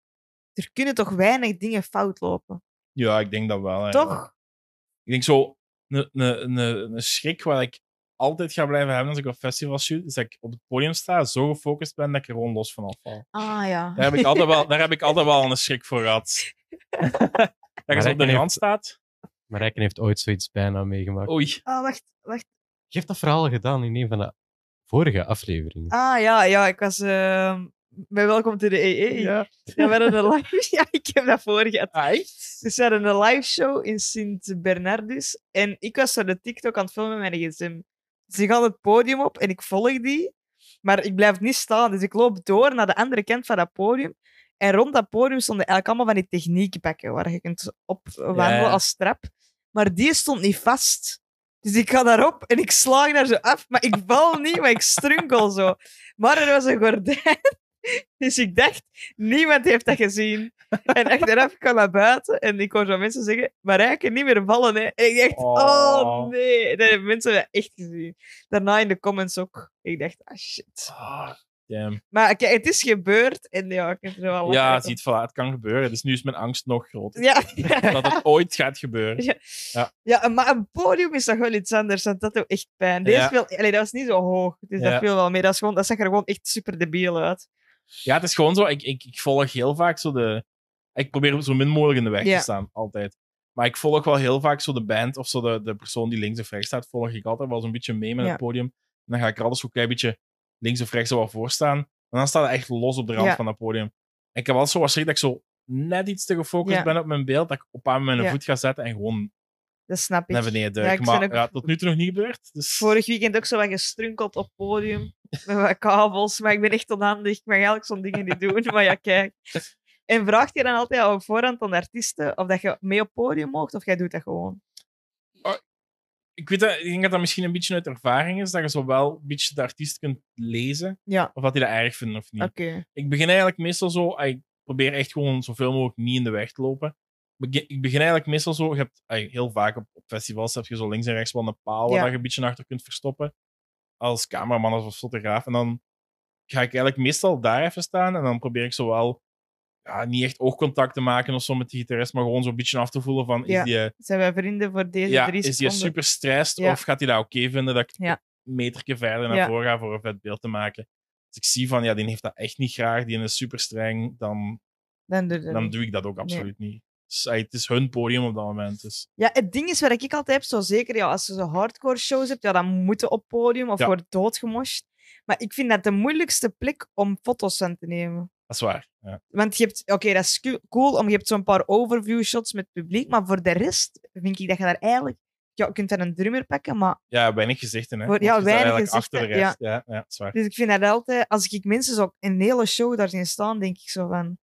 Er kunnen toch weinig dingen fout lopen? Ja, ik denk dat wel. Hè, toch? Ja. Ik denk zo, een, een, een, een schrik waar ik altijd ga blijven hebben als ik op festival shoot, is dat ik op het podium sta, zo gefocust ben dat ik er gewoon los van afval. Ah ja. Daar heb ik altijd wel, daar heb ik altijd wel een schrik voor gehad. dat je zo op de rand heeft, staat. Marijken heeft ooit zoiets bijna meegemaakt. Oei. Ah, wacht, wacht. Je hebt dat verhaal gedaan in een van de vorige afleveringen. Ah ja, ja, ik was uh, bij Welkom to the E E. Ja. Ja, we hadden een live... ja, ik heb dat voor gehad. Ah, dus we hadden een live show in Sint-Bernardus en ik was zo de TikTok aan het filmen met mijn gsm. Dus ik ga het podium op en ik volg die, maar ik blijf niet staan. Dus ik loop door naar de andere kant van dat podium. En rond dat podium stonden eigenlijk allemaal van die techniekbekken waar je kunt opwandelen ja. als trap. Maar die stond niet vast. Dus ik ga daarop en ik slaag daar zo af. Maar ik val niet, maar ik strunkel zo. Maar er was een gordijn. Dus ik dacht, niemand heeft dat gezien. En achteraf kwam naar buiten en ik hoor zo mensen zeggen, maar hij kan niet meer vallen. Hè. En ik dacht, oh, oh nee. Dat hebben mensen dat echt gezien. Daarna in de comments ook. Ik dacht, ah shit. Oh, damn. Maar kijk, het is gebeurd en ja, ik heb er wel ja, het, ziet, voilà, het kan gebeuren. Dus nu is mijn angst nog groter. Ja. Dat het ooit gaat gebeuren. Ja. Ja. ja, maar een podium is toch wel iets anders. Dat doet echt pijn. Deze ja. viel, allee, dat was niet zo hoog. Dus ja. dat viel wel mee. Dat, is gewoon, dat zag er gewoon echt super debiel uit. Ja, het is gewoon zo. Ik, ik, ik volg heel vaak zo de... Ik probeer zo min mogelijk in de weg ja. te staan, altijd. Maar ik volg wel heel vaak zo de band of zo de, de persoon die links of rechts staat, volg ik altijd wel zo'n beetje mee met ja. het podium. En dan ga ik er altijd zo'n klein beetje links of rechts zo wat voor staan. En dan staat het echt los op de rand ja. van dat podium. En ik heb altijd zo wat schrik dat ik zo net iets te gefocust ja. ben op mijn beeld, dat ik op aan mijn ja. voet ga zetten en gewoon dat snap ik. naar beneden duik. Ja, maar ook... ja, tot nu toe nog niet gebeurd. Dus... Vorig weekend ook zo wat gestrunkeld op het podium. Met wat kabels. Maar ik ben echt onhandig. Ik mag eigenlijk zo'n dingen niet doen. Maar ja, kijk. En vraagt je dan altijd op voorhand aan de artiesten of dat je mee op het podium mocht of jij doet dat gewoon? Oh, ik, weet dat, ik denk dat dat misschien een beetje uit ervaring is. Dat je zo wel een beetje de artiest kunt lezen. Ja. Of dat die dat erg vinden of niet. Okay. Ik begin eigenlijk meestal zo... Ik probeer echt gewoon zoveel mogelijk niet in de weg te lopen. Ik begin eigenlijk meestal zo... Je hebt, heel vaak op, op festivals heb je zo links en rechts wel een paal waar ja. je een beetje achter kunt verstoppen. Als cameraman of als fotograaf. En dan ga ik eigenlijk meestal daar even staan. En dan probeer ik zo wel... Ja, niet echt oogcontact te maken of zo met die gitarist, maar gewoon zo'n beetje af te voelen van... Ja. Is die, zijn wij vrienden voor deze ja, drie seconden? Is die super stressed ja. of gaat hij dat oké okay vinden dat ik ja. een metertje verder naar ja. voren ga voor een vet beeld te maken? Als ik zie van, ja, die heeft dat echt niet graag, die is super streng, dan, dan, doe, dan doe ik dat ook absoluut nee. niet. Dus, het is hun podium op dat moment. Dus. Ja, het ding is waar ik altijd heb, zo zeker ja, als je zo hardcore shows hebt, ja, dan moet je op podium of ja. wordt doodgemosht. Maar ik vind dat de moeilijkste plek om foto's aan te nemen. Dat is waar. Ja. Want je hebt, oké, okay, dat is cool, om je hebt zo'n paar overview shots met het publiek, maar voor de rest vind ik dat je daar eigenlijk, ja, je kunt dan een drummer pakken, maar... Ja, weinig gezichten, hè. Voor, ja, weinig gezichten. Achter de rest. Ja. Ja, ja, dat is waar. Dus ik vind dat altijd, als ik mensen zo een hele show daar zien staan, denk ik zo van...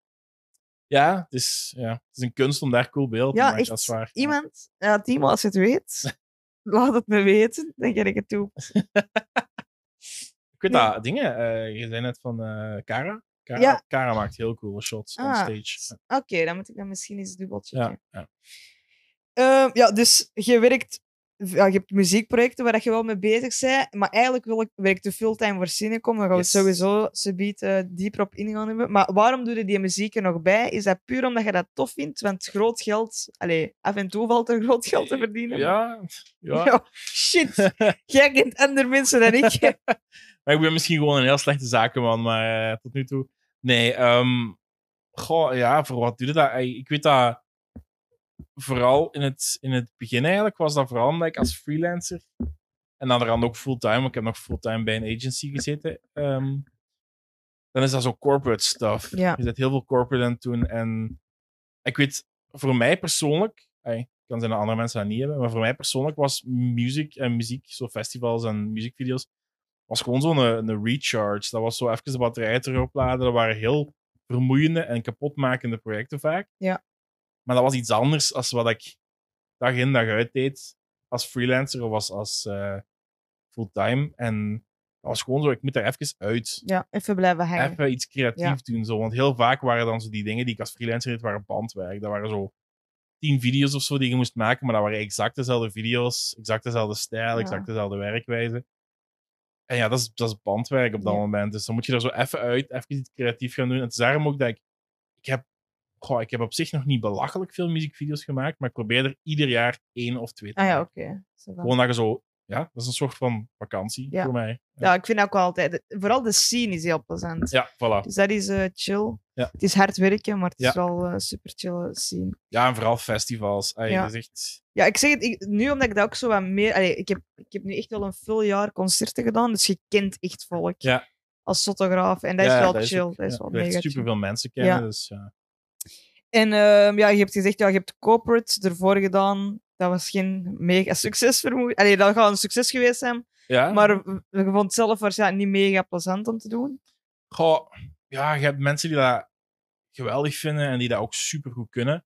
Ja, het is, ja, het is een kunst om daar cool beeld te ja, maken, echt, dat is waar. Iemand, ja, Timo, als je het weet, laat het me weten, dan ga ik het toe. Ik weet nee. dat, dingen, uh, je zei net van uh, Cara. Cara, ja. Cara maakt heel coole shots ah, on stage. Oké, okay, dan moet ik dan misschien eens dubbel checken. Ja, ja. Uh, ja, dus je werkt ja, je hebt muziekprojecten waar je wel mee bezig bent, maar eigenlijk wil ik, wil ik te fulltime voor Cinecom. Daar gaan we Yes. sowieso subiet uh, dieper op ingaan hebben. Maar waarom doe je die muziek er nog bij? Is dat puur omdat je dat tof vindt? Want groot geld... Allee, af en toe valt er groot geld te verdienen. Ja, ja. ja shit. Jij kent andere mensen dan ik. Maar ik ben misschien gewoon een heel slechte zakenman, maar uh, tot nu toe... Nee, um, goh, ja, voor wat doe je dat? Ik weet dat... Vooral in het, in het begin eigenlijk was dat vooral omdat ik als freelancer en dan dan ook fulltime, want ik heb nog fulltime bij een agency gezeten, um, dan is dat zo corporate stuff. Ja. Je zit heel veel corporate aan het doen en ik weet, voor mij persoonlijk, het kan zijn dat andere mensen dat niet hebben, maar voor mij persoonlijk was muziek en muziek, zo festivals en muziekvideo's, was gewoon zo'n een, een recharge. Dat was zo even de batterij terugopladen. Dat waren heel vermoeiende en kapotmakende projecten vaak. Ja. Maar dat was iets anders dan wat ik dag in dag uit deed als freelancer of als, als uh, fulltime. En dat was gewoon zo, ik moet daar even uit. Ja, even blijven hangen. Even iets creatief ja. doen. Zo. Want heel vaak waren dan zo die dingen die ik als freelancer deed, waren bandwerk. Dat waren zo tien video's of zo die je moest maken, maar dat waren exact dezelfde video's, exact dezelfde stijl, ja. exact dezelfde werkwijze. En ja, dat is, dat is bandwerk op dat ja. moment. Dus dan moet je er zo even uit, even iets creatief gaan doen. En het is daarom ook dat ik... Ik heb, goh, ik heb op zich nog niet belachelijk veel muziekvideo's gemaakt, maar ik probeer er ieder jaar één of twee te ah, ja, maken. Okay. Gewoon dat je zo... Ja, dat is een soort van vakantie ja. voor mij. Ja. ja, ik vind ook wel altijd... Vooral de scene is heel plezant. Ja, voilà. Dus dat is uh, chill. Ja. Het is hard werken, maar het ja. is wel uh, super chill scene. Ja, en vooral festivals. Ay, ja. Dat is echt... Ja, ik zeg het, ik, nu omdat ik dat ook zo wat meer... Allee, ik, heb, ik heb nu echt wel een veel jaar concerten gedaan, dus je kent echt volk. Ja. Als fotograaf. En dat ja, is wel dat chill. Is ook, dat is ja, wel mega chill. Superveel mensen kennen, ja. dus ja. En uh, ja, je hebt gezegd, ja, je hebt corporate ervoor gedaan. Dat was geen mega succes vermoed. Allee, dat gaat een succes geweest zijn. Ja. Maar je vond het zelf waarschijnlijk niet mega plezant om te doen. Goh, ja, je hebt mensen die dat geweldig vinden en die dat ook supergoed kunnen.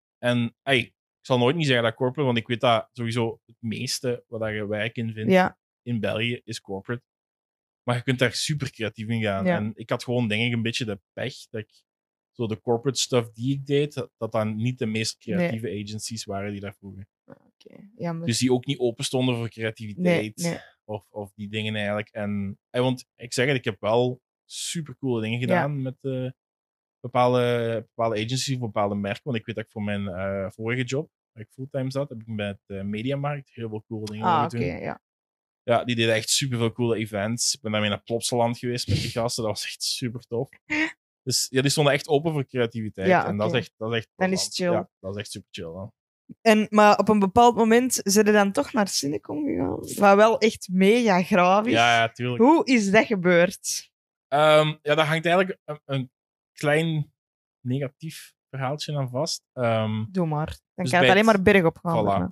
En hey, ik zal nooit niet zeggen dat corporate, want ik weet dat sowieso het meeste wat je wijk in vindt ja. in België is corporate. Maar je kunt daar super creatief in gaan. Ja. En ik had gewoon denk ik een beetje de pech dat ik zo de corporate stuff die ik deed, dat, dat dan niet de meest creatieve nee. agencies waren die daar vroegen. Okay. Ja, maar... Dus die ook niet open stonden voor creativiteit. Nee, nee. Of, of die dingen eigenlijk. En, hey, want ik zeg het, ik heb wel super coole dingen gedaan ja. met uh, bepaalde, bepaalde agencies of bepaalde merken. Want ik weet dat ik voor mijn uh, vorige job, waar ik fulltime zat, heb ik met de uh, Mediamarkt heel veel coole dingen ah, gedaan. Okay, ja. Ja, die deden echt super veel coole events. Ik ben daarmee naar Plopsaland geweest met die gasten. Dat was echt super tof. Dus ja, die stonden echt open voor creativiteit. Ja, en okay. dat is echt, dat is echt dan is het chill. Ja, dat is echt super chill. Hè. En, maar op een bepaald moment zijn er dan toch naar Cinecom gegaan. Wat wel echt mega graaf is. Ja, ja, tuurlijk. Hoe is dat gebeurd? Um, ja, daar hangt eigenlijk een, een klein negatief verhaaltje aan vast. Um, Doe maar. Dan dus kan het alleen maar bergop gaan. Voilà.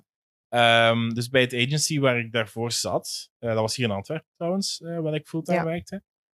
Um, dus bij het agency waar ik daarvoor zat, uh, dat was hier in Antwerpen trouwens, uh, waar ik fulltime ja. werkte.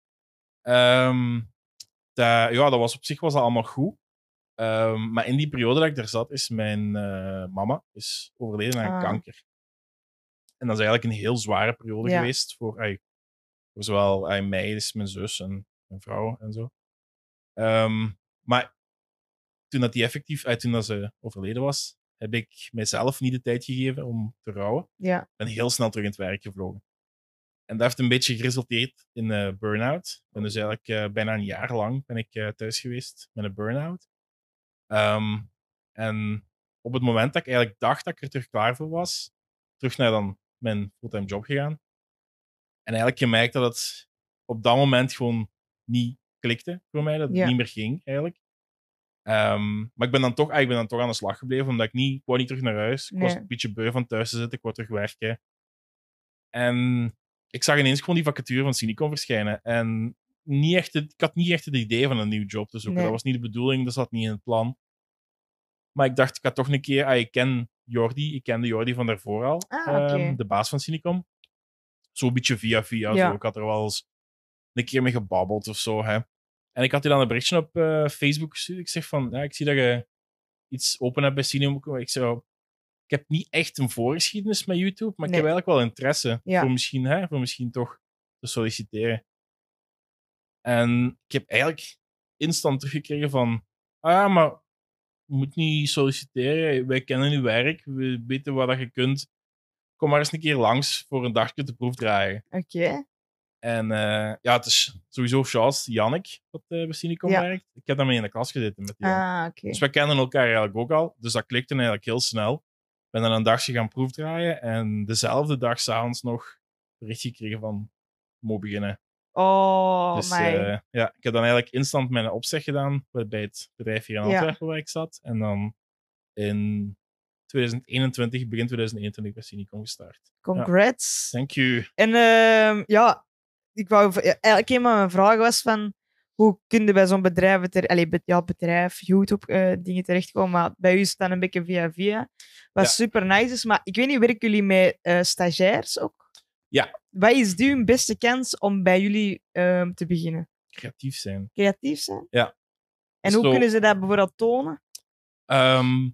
Um, dat, ja, dat was op zich was dat allemaal goed. Um, maar in die periode dat ik daar zat, is mijn uh, mama is overleden aan ah. kanker. En dat is eigenlijk een heel zware periode ja. geweest voor, ay, voor zowel ay, mij, dus mijn zus en mijn vrouw en zo. Um, maar toen dat die effectief, ay, toen dat ze overleden was, heb ik mijzelf niet de tijd gegeven om te rouwen. Ja. Ik ben heel snel terug in het werk gevlogen. En dat heeft een beetje geresulteerd in een uh, burn-out. Ik ben dus eigenlijk uh, bijna een jaar lang ben ik, uh, thuis geweest met een burn-out. Um, en op het moment dat ik eigenlijk dacht dat ik er terug klaar voor was, terug naar dan mijn fulltime job gegaan. En eigenlijk gemerkt dat het op dat moment gewoon niet klikte voor mij. Dat het ja. niet meer ging, eigenlijk. Um, maar ik ben, dan toch, ah, ik ben dan toch aan de slag gebleven, omdat ik niet, ik wou niet terug naar huis. Ik nee. was een beetje beu van thuis te zitten, ik wou terug werken. En ik zag ineens gewoon die vacature van Cinecom verschijnen. En niet echt het, ik had niet echt het idee van een nieuwe job te zoeken. Nee. Dat was niet de bedoeling, dat zat niet in het plan. Maar ik dacht, ik had toch een keer... Ah, ik ken Jordi, ik kende Jordi van daarvoor al. Ah, okay. um, de baas van Cinecom. Zo'n beetje via via. Ja. Zo. Ik had er wel eens een keer mee gebabbeld of zo. Hè. En ik had hij dan een berichtje op uh, Facebook gestuurd. Ik zeg van, ja, ik zie dat je iets open hebt bij Cinecom. Ik zeg, ik heb niet echt een voorgeschiedenis met YouTube, maar nee. ik heb eigenlijk wel interesse ja. voor, misschien, hè, voor misschien toch te solliciteren. En ik heb eigenlijk instant teruggekregen van, ah ja, maar je moet niet solliciteren, wij kennen je werk, we weten wat je kunt. kom maar eens een keer langs voor een dagje te proefdraaien. Oké. Okay. En uh, ja, het is sowieso Charles, Jannik, dat uh, bij Cinecom ja. werkt. Ik heb daarmee in de klas gezeten met die. Ah, okay. Dus wij kennen elkaar eigenlijk ook al. Dus dat klikte eigenlijk heel snel. Ik ben dan een dagje gaan proefdraaien. En dezelfde dag s'avonds nog bericht gekregen van, moet beginnen. Oh, dus, my. Uh, ja, ik heb dan eigenlijk instant mijn opzeg gedaan bij het bedrijf hier in Antwerpen ja. waar ik zat. En dan in twintig eenentwintig, begin twintig eenentwintig bij Cinecom gestart. Congrats. Ja. Thank you. En uh, ja, ik wou eigenlijk een van mijn vragen was van hoe kun je bij zo'n bedrijf, ter, allez, ja, bedrijf, YouTube uh, dingen terechtkomen, maar bij u is het dan een beetje via via. Wat ja. super nice is, maar ik weet niet, werken jullie met uh, stagiairs ook? Ja. Wat is uw beste kans om bij jullie uh, te beginnen? Creatief zijn. Creatief zijn? Ja. En dus hoe zo, kunnen ze dat bijvoorbeeld tonen? Um,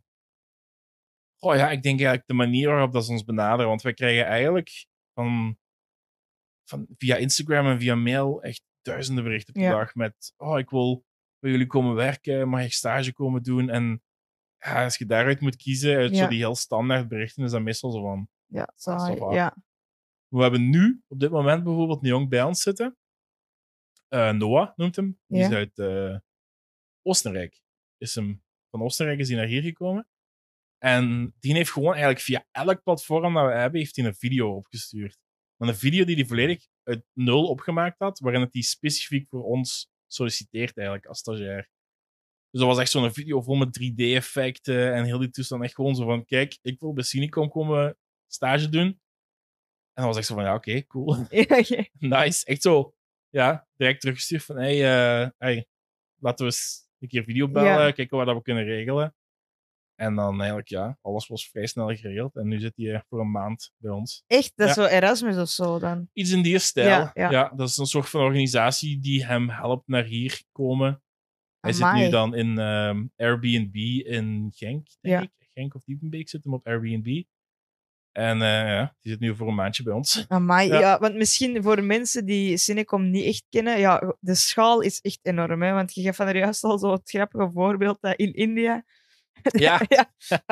oh ja, ik denk eigenlijk de manier waarop dat ze ons benaderen, want wij krijgen eigenlijk van, van via Instagram en via mail echt duizenden berichten per ja. dag met oh, ik wil bij jullie komen werken, mag ik stage komen doen? En ja, als je daaruit moet kiezen, uit ja. zo die heel standaard berichten, is dat meestal zo van... Ja, saai, ja. We hebben nu, op dit moment bijvoorbeeld, een jong bij ons zitten. Uh, Noah noemt hem. Die ja. is uit uh, Oostenrijk. Is hem, van Oostenrijk is hij naar hier gekomen. En die heeft gewoon eigenlijk via elk platform dat we hebben, heeft hij een video opgestuurd. Maar een video die hij volledig uit nul opgemaakt had, waarin het die specifiek voor ons solliciteert eigenlijk als stagiair. Dus dat was echt zo'n video vol met drie D-effecten en heel die toestand. Echt gewoon zo van, kijk, ik wil bij Cinecom komen stage doen. En dan was echt zo van, ja, oké, okay, cool. Ja, okay. Nice. Echt zo, ja, direct teruggestuurd van, hey, uh, hey, laten we eens een keer video bellen, ja. kijken wat we kunnen regelen. En dan eigenlijk, ja, alles was vrij snel geregeld. En nu zit hij voor een maand bij ons. Echt? Dat is ja. zo Erasmus of zo dan? Iets in die stijl. Ja, ja. ja, dat is een soort van organisatie die hem helpt naar hier komen. Hij Amai. zit nu dan in um, Airbnb in Genk, denk ja. ik. Genk of Diepenbeek zit hem op Airbnb. En uh, ja, die zit nu voor een maandje bij ons. Amai, ja. ja, want misschien voor mensen die Cinecom niet echt kennen, ja, de schaal is echt enorm. Hè? Want je geeft van er juist al zo het grappige voorbeeld dat in India... Ja. ja.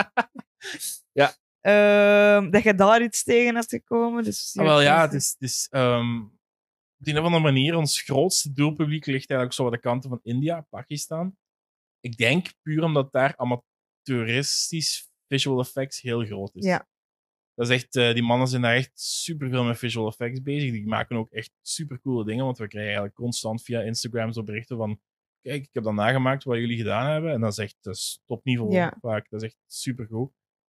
ja. Uh, dat je daar iets tegen had gekomen. Dus ah, wel ja, het is... Het is um, op een of andere manier, ons grootste doelpubliek ligt eigenlijk zo aan de kanten van India, Pakistan. Ik denk puur omdat daar amateuristisch visual effects heel groot is. Ja. Dat is echt, uh, die mannen zijn daar echt superveel met visual effects bezig. Die maken ook echt supercoole dingen, want we krijgen eigenlijk constant via Instagram zo berichten van kijk, ik heb dat nagemaakt wat jullie gedaan hebben. En dat is echt dat is topniveau ja. vaak. Dat is echt supergoed.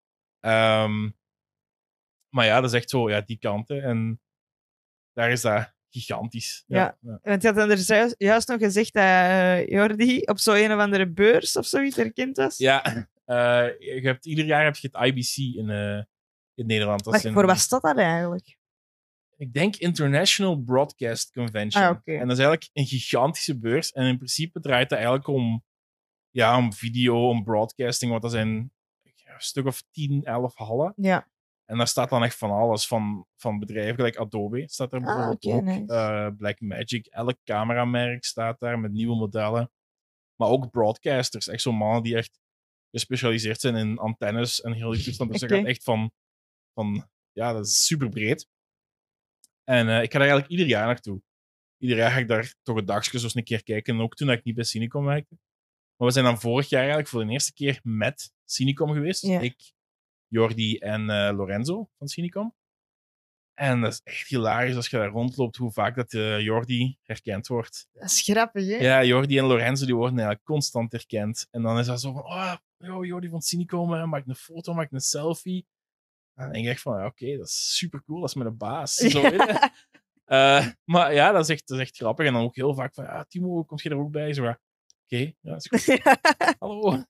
Um, maar ja, dat is echt zo, ja, die kanten. En daar is dat gigantisch. Ja, ja. ja. Want je had er juist, juist nog gezegd dat uh, Jordi op zo'n een of andere beurs of zoiets herkend was. Ja, uh, je hebt, ieder jaar heb je het I B C in, uh, in Nederland. Dat maar in, voor wat staat dat eigenlijk? Ik denk International Broadcast Convention. Ah, okay. En dat is eigenlijk een gigantische beurs. En in principe draait het eigenlijk om, ja, om video, om broadcasting. Want dat zijn een stuk of tien, elf hallen. Ja. En daar staat dan echt van alles. Van, van bedrijven gelijk Adobe staat er bijvoorbeeld ah, okay, ook. nice. Uh, Blackmagic, elk cameramerk staat daar met nieuwe modellen. Maar ook broadcasters. Echt zo'n mannen die echt gespecialiseerd zijn in antennes en heel die toestand. Dus okay. Dat gaat echt van, van... Ja, dat is super breed. En uh, ik ga daar eigenlijk ieder jaar naartoe. Ieder jaar ga ik daar toch een dagje zo eens een keer kijken. En ook toen ik niet bij Cinecom werkte. Maar we zijn dan vorig jaar eigenlijk voor de eerste keer met Cinecom geweest. Ja. Ik, Jordi en uh, Lorenzo van Cinecom. En dat is echt hilarisch als je daar rondloopt, hoe vaak dat uh, Jordi herkend wordt. Dat is grappig, hè? Ja, Jordi en Lorenzo die worden eigenlijk constant herkend. En dan is dat zo van, oh, yo, Jordi van Cinecom, maak een foto, maak een selfie. En dan denk ik echt van, ja, oké, okay, dat is super cool, dat is mijn baas. Zo, uh, maar ja, dat is, echt, dat is echt grappig. En dan ook heel vaak van, ja, Timo, kom je er ook bij? Zo, oké, okay, ja, dat is goed. Hallo.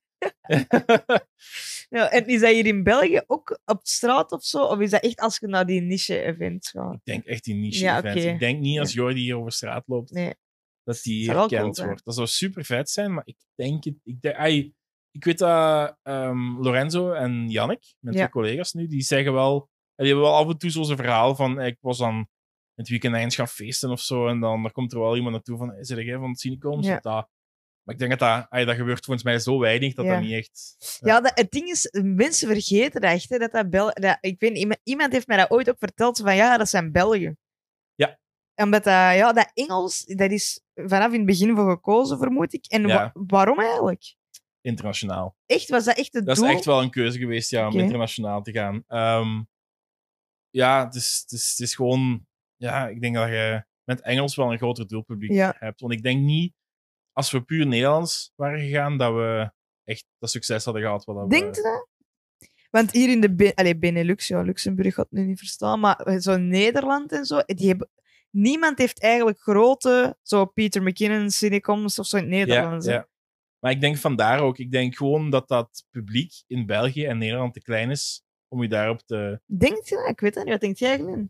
Ja, en is dat hier in België ook op straat of zo? Of is dat echt als je naar die niche-events gaat? Ik denk echt die niche-events. Ja, okay. Ik denk niet als Jordi hier over straat loopt, nee. dat die herkend cool, wordt. Dat zou super vet zijn, maar ik denk het... Ik, denk, ay, ik weet dat um, Lorenzo en Jannik, mijn twee ja. collega's nu, die zeggen wel... Die hebben wel af en toe zo'n verhaal van... Ik was dan het weekend eens gaan feesten of zo, en dan daar komt er wel iemand naartoe van... Zit jij van het Cinecom? Ja. Dat Maar ik denk dat dat, ay, dat gebeurt volgens mij zo weinig dat Ja. dat niet echt... Ja, dat, het ding is, mensen vergeten dat echt. Hè, dat dat Bel dat, ik weet, niet, iemand, iemand heeft mij dat ooit ook verteld, van ja, dat zijn Belgen. Ja. En omdat dat, ja, dat Engels, dat is vanaf in het begin voor gekozen, vermoed ik. En Ja. wa- waarom eigenlijk? Internationaal. Echt, was dat echt het Dat doel? is echt wel een keuze geweest, ja, om Oké. internationaal te gaan. Ehm, ja, het is, het, is, het is gewoon... Ja, ik denk dat je met Engels wel een groter doelpubliek Ja. hebt. Want ik denk niet, als we puur Nederlands waren gegaan, dat we echt dat succes hadden gehad. Wat dat Denkt we... je dat? Want hier in de Be Allee, Benelux, ja, Luxemburg gaat het nu niet verstaan, maar zo Nederland en zo, die hebben... niemand heeft eigenlijk grote, zo Peter McKinnon, Cinecoms of zo in het Ja, Nederlands. hè. ja. Maar ik denk vandaar ook. Ik denk gewoon dat dat publiek in België en Nederland te klein is om je daarop te... Denkt je dat? Ik weet dat niet. Wat denkt jij, Glenn?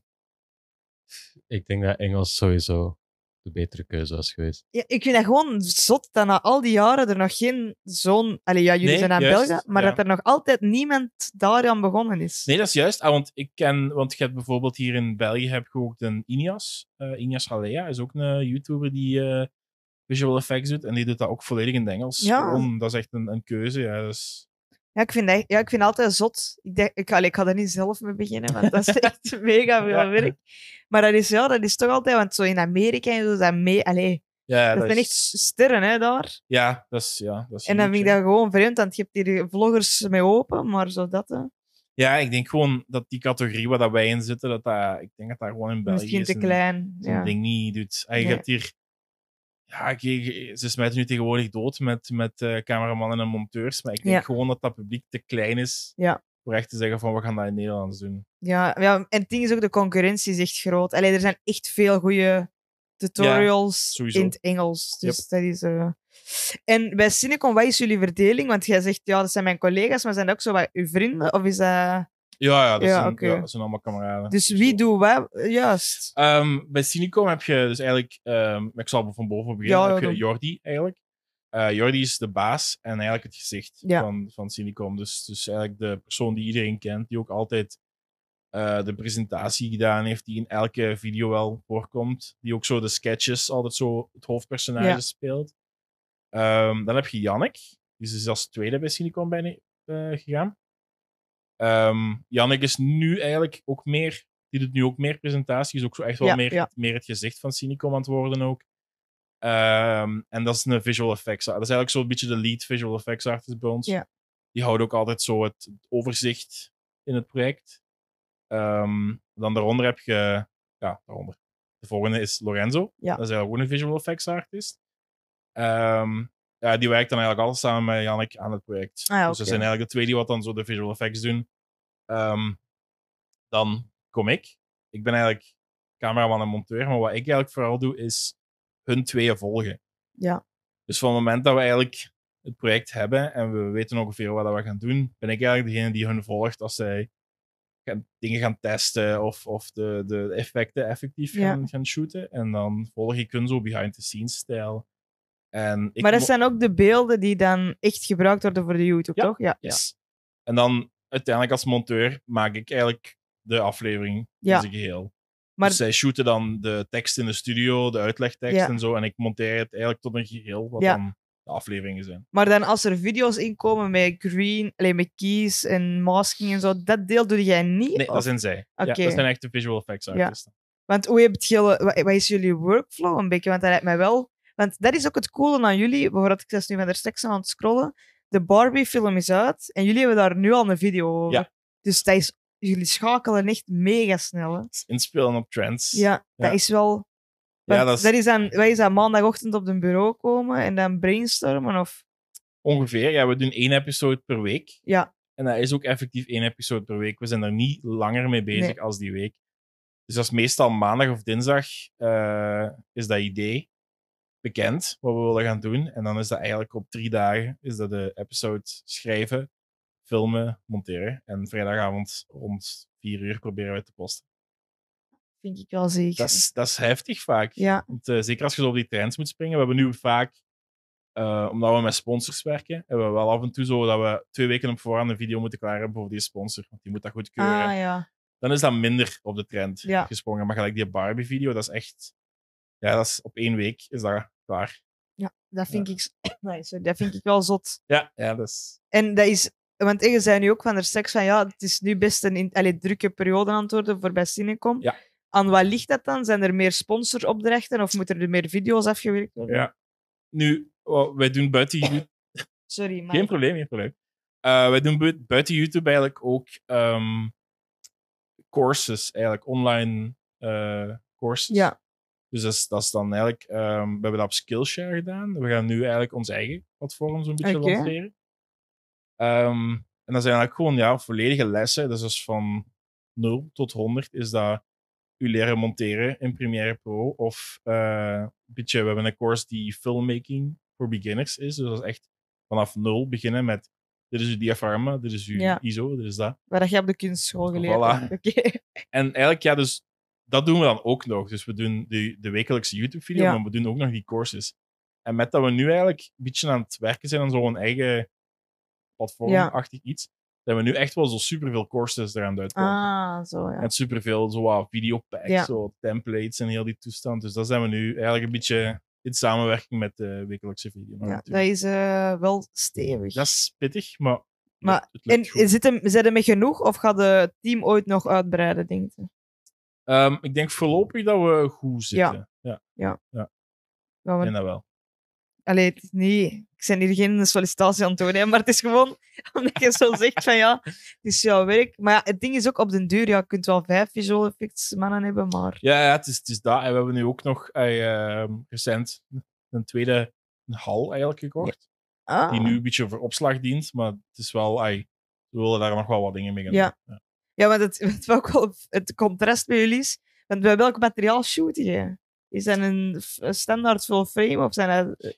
Ik denk dat Engels sowieso de betere keuze was geweest. Ja, ik vind dat gewoon zot dat na al die jaren er nog geen zo'n... Allee, ja, jullie Nee, zijn aan juist, België, maar ja. dat er nog altijd niemand daaraan begonnen is. Nee, dat is juist. Ah, want ik ken... Want je hebt bijvoorbeeld hier in België heb je ook de Inias. Uh, Inias Halea is ook een YouTuber die uh, visual effects doet. En die doet dat ook volledig in het Engels. Ja. Gewoon, dat is echt een, een keuze. Ja, dus... Ja, ik vind, dat, ja, ik vind het altijd zot. Ik, denk, ik, allee, ik ga er niet zelf mee beginnen, want dat is echt mega veel Ja. werk. Maar dat is, ja, dat is toch altijd... Want zo in Amerika en zo, is dat mee... Allee, Ja, dat, dat zijn is- echt sterren, hè, daar. Ja, dat is... Ja, dat is En dan huge, vind ik hè. dat gewoon vreemd, want je hebt hier vloggers mee open, maar zo dat, hè. Ja, ik denk gewoon dat die categorie waar dat wij in zitten, dat dat... Ik denk dat dat gewoon in België Misschien is te een- klein. zijn Ja. ding niet doet. Ah, je Nee. hebt hier... Ja, ik- ik- ze smijten nu tegenwoordig dood met, met eh, cameramannen en monteurs, maar ik denk Ja. gewoon dat dat publiek te klein is Ja. voor echt te zeggen van we gaan dat in het Nederlands doen. Ja, ja, en het ding is ook, de concurrentie is echt groot. Allee, er zijn echt veel goede tutorials sowieso. in het Engels. Dus dat is... eh. En bij Cinecom, wat is jullie verdeling? Want jij zegt, ja, dat zijn mijn collega's, maar zijn dat ook zo wat uw vrienden? Of is dat... Ja, ja, dat, Ja, zijn, oké. ja, dat zijn allemaal kameraden. Dus wie doet wat? Juist. Ehm, bij Cinecom heb je dus eigenlijk... ehm, ik zal van boven beginnen. Ja, ja, heb je dan- Jordi eigenlijk. Eh, Jordi is de baas en eigenlijk het gezicht Ja. van, van Cinecom. Dus, dus eigenlijk de persoon die iedereen kent, die ook altijd eh, de presentatie gedaan heeft, die in elke video wel voorkomt. Die ook zo de sketches altijd zo het hoofdpersonage Ja. speelt. Ehm, dan heb je Jannik. Die is dus als tweede bij Cinecom bijna eh, gegaan. Ehm Jannik is nu eigenlijk ook meer... Die doet nu ook meer presentaties. Is ook zo echt wel Ja, meer, ja. meer het gezicht van Cinecom aan het worden ook. Ehm, en dat is een visual effects. Dat is eigenlijk zo'n beetje de lead visual effects artist bij ons. Ja. Die houdt ook altijd zo het, het overzicht in het project. Ehm, dan daaronder heb je... Ja, daaronder. De volgende is Lorenzo. Ja. Dat is eigenlijk ook een visual effects artist. Ehm, ja, die werkt dan eigenlijk altijd samen met Jannik aan het project. Ah, ja, Dus dat oké. zijn eigenlijk de twee die wat dan zo de visual effects doen. Ehm, dan kom ik. Ik ben eigenlijk cameraman en monteur, maar wat ik eigenlijk vooral doe, is hun tweeën volgen. Ja. Dus van het moment dat we eigenlijk het project hebben en we weten ongeveer wat we gaan doen, ben ik eigenlijk degene die hun volgt als zij gaan, dingen gaan testen of, of de, de effecten effectief Ja. gaan, gaan shooten. En dan volg ik hun zo behind-the-scenes-stijl. En ik Maar dat mo- zijn ook de beelden die dan echt gebruikt worden voor de YouTube, Ja. toch? Ja. Yes. En dan uiteindelijk als monteur maak ik eigenlijk de aflevering Ja. in zijn geheel. Maar Dus zij shooten dan de tekst in de studio, de uitlegtekst Ja. en zo. En ik monteer het eigenlijk tot een geheel, wat Ja. dan de afleveringen zijn. Maar dan als er video's inkomen met green, alleen met keys en masking en zo, dat deel doe jij niet? Nee, Of- dat zijn zij. Ja, Oké. dat zijn echt de visual effects Ja. artisten. Want hoe heb je, wat, wat is jullie workflow een beetje? Want dat lijkt mij wel... Want dat is ook het coole aan jullie, bijvoorbeeld ik was nu van der straks aan het scrollen, de Barbie-film is uit en jullie hebben daar nu al een video over. Ja. Dus dat is, jullie schakelen echt mega snel. Hè? Het is inspelen op trends. Ja, dat Ja. is wel... Ja, want dat is- dat is dan, wij is dan maandagochtend op een bureau komen en dan brainstormen of... Ongeveer. Ja, we doen één episode per week. Ja, En dat is ook effectief één episode per week. We zijn er niet langer mee bezig Nee. als die week. Dus dat is meestal maandag of dinsdag eh, is dat idee bekend, wat we willen gaan doen. En dan is dat eigenlijk op drie dagen is dat de episode schrijven, filmen, monteren. En vrijdagavond rond vier uur proberen we te posten. vind ik wel zeker. Dat is, dat is heftig vaak. Ja, Want, eh, zeker als je zo op die trends moet springen. We hebben nu vaak, eh, omdat we met sponsors werken, hebben we wel af en toe zo dat we twee weken op voorhand een video moeten klaar hebben voor die sponsor. Want die moet dat goedkeuren. ah ja. Dan is dat minder op de trend Ja. gesprongen. Maar gelijk die Barbie-video, dat is echt... Ja, dat is op één week is dat klaar. Ja, dat vind, Ja. ik, nee, sorry, dat vind ik wel zot. Ja, ja, dat is... En dat is... Want je zei nu ook van er seks van, ja, het is nu best een in, allee, drukke periode aan het worden voor bij Cinecom. Ja. Aan wat ligt dat dan? Zijn er meer sponsoropdrachten of moeten er meer video's afgewerkt worden? Ja. Nu, oh, wij doen buiten YouTube... Sorry, maar... Geen probleem, geen probleem. Uh, wij doen bu- buiten YouTube eigenlijk ook um, courses, eigenlijk online uh, courses. Ja. Dus dat is, dat is dan eigenlijk... Um, we hebben dat op Skillshare gedaan. We gaan nu eigenlijk ons eigen platform zo'n beetje Okay. lanceren. Um, en dat zijn eigenlijk gewoon ja, volledige lessen. Dus, dus van nul tot honderd is dat u leren monteren in Premiere Pro. Of uh, een beetje, we hebben een course die filmmaking voor beginners is. Dus dat is echt vanaf nul beginnen met dit is uw diafragma, dit is uw ja. I S O, dit is dat. Waar dat je op de kunstschool geleerd voilà. hebt. Okay. En eigenlijk, ja, dus dat doen we dan ook nog. Dus we doen de, de wekelijkse YouTube-video, ja. maar we doen ook nog die courses. En met dat we nu eigenlijk een beetje aan het werken zijn aan zo'n eigen platformachtig ja. iets, zijn we nu echt wel zo superveel courses eraan uitkomen. Ah, zo ja. En superveel zo wat videopacks, ja. zo templates en heel die toestand. Dus dat zijn we nu eigenlijk een beetje in samenwerking met de wekelijkse video. Ja, dat is uh, wel stevig. Dat is pittig, maar... maar het, het en zit hem, zit hem met genoeg of gaat het team ooit nog uitbreiden, denk je? Um, ik denk voorlopig dat we goed zitten. Ja. Ja. ja. ja. Ik denk dat wel. Allee, het is niet... Ik ben hier geen sollicitatie aan het doen, hè, maar het is gewoon omdat je zo zegt van ja, het is jouw werk. Maar ja, het ding is ook op den duur, ja, je kunt wel vijf visual effects mannen hebben, maar... Ja, ja het, is, het is dat. En we hebben nu ook nog uh, recent een tweede een hal eigenlijk gekocht. Ah. Die nu een beetje voor opslag dient, maar het is wel... Ay, we willen daar nog wel wat dingen mee gaan ja. doen. Ja, ja want het, het, ook wel het contrast bij jullie is... Want bij welk materiaal shoot je? Is dat een, een standaard full frame of zijn dat...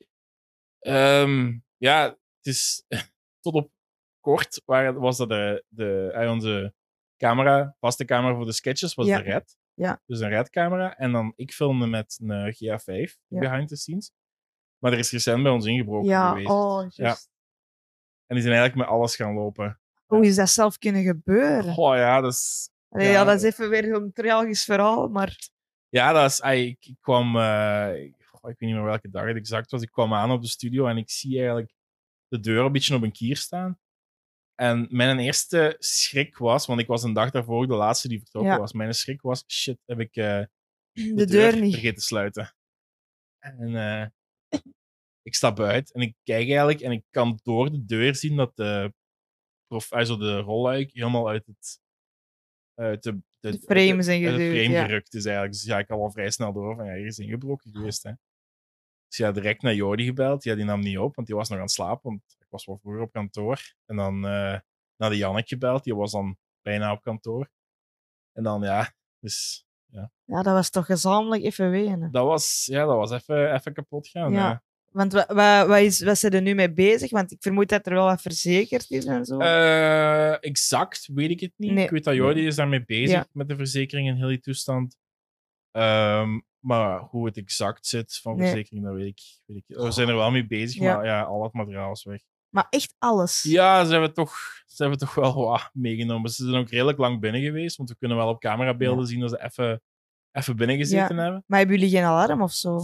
Um, ja, het is tot op kort waar, was dat de, de, onze camera, vaste camera voor de sketches, was ja. de Red. Ja. Dus een Red camera. En dan ik filmde met een G A vijf ja. behind the scenes. Maar er is recent bij ons ingebroken ja, geweest. Oh, just... ja. En die zijn eigenlijk met alles gaan lopen. Hoe is dat zelf kunnen gebeuren? Oh ja, dat is... Allee, ja, ja, dat is even weer zo'n tragisch verhaal, maar... Ja, dat is... Ay, ik, ik kwam... Uh, ik, ik weet niet meer welke dag het exact was. Ik kwam aan op de studio en ik zie eigenlijk de deur een beetje op een kier staan. En mijn eerste schrik was... Want ik was een dag daarvoor de laatste die vertrokken ja. was. Mijn schrik was... Shit, heb ik uh, de, de deur, deur niet vergeten te sluiten. En uh, ik stap uit en ik kijk eigenlijk... En ik kan door de deur zien dat de... Prof, also de rolluik helemaal uit het... Uit de, de, de frame zijn geduwd, het frame ja. gerukt is eigenlijk. Dus ja, ik had al vrij snel door van ja, hier is ingebroken geweest. Hè. Dus ja, direct naar Jordi gebeld. Ja, die nam niet op, want die was nog aan het slapen. Want ik was wel vroeger op kantoor. En dan uh, naar de Janneke gebeld. Die was dan bijna op kantoor. En dan ja, dus ja. Ja, dat was toch gezamenlijk even wenen. Dat was, ja, dat was even, even kapot gaan. Ja. Ja. Want wat, wat, wat, is, wat zijn er nu mee bezig? Want ik vermoed dat er wel wat verzekerd is en zo. Uh, exact weet ik het niet. Nee. Ik weet dat Jordi nee. is daarmee bezig ja. met de verzekering en heel die toestand. Um, maar hoe het exact zit van nee. verzekering, dat weet ik, weet ik. We zijn er wel mee bezig, ja. maar ja, al het materiaal is weg. Maar echt alles? Ja, ze hebben toch, ze hebben toch wel wat meegenomen. Ze zijn ook redelijk lang binnen geweest, want we kunnen wel op camerabeelden ja. zien dat ze even, even binnen gezeten ja. hebben. Maar hebben jullie geen alarm of zo?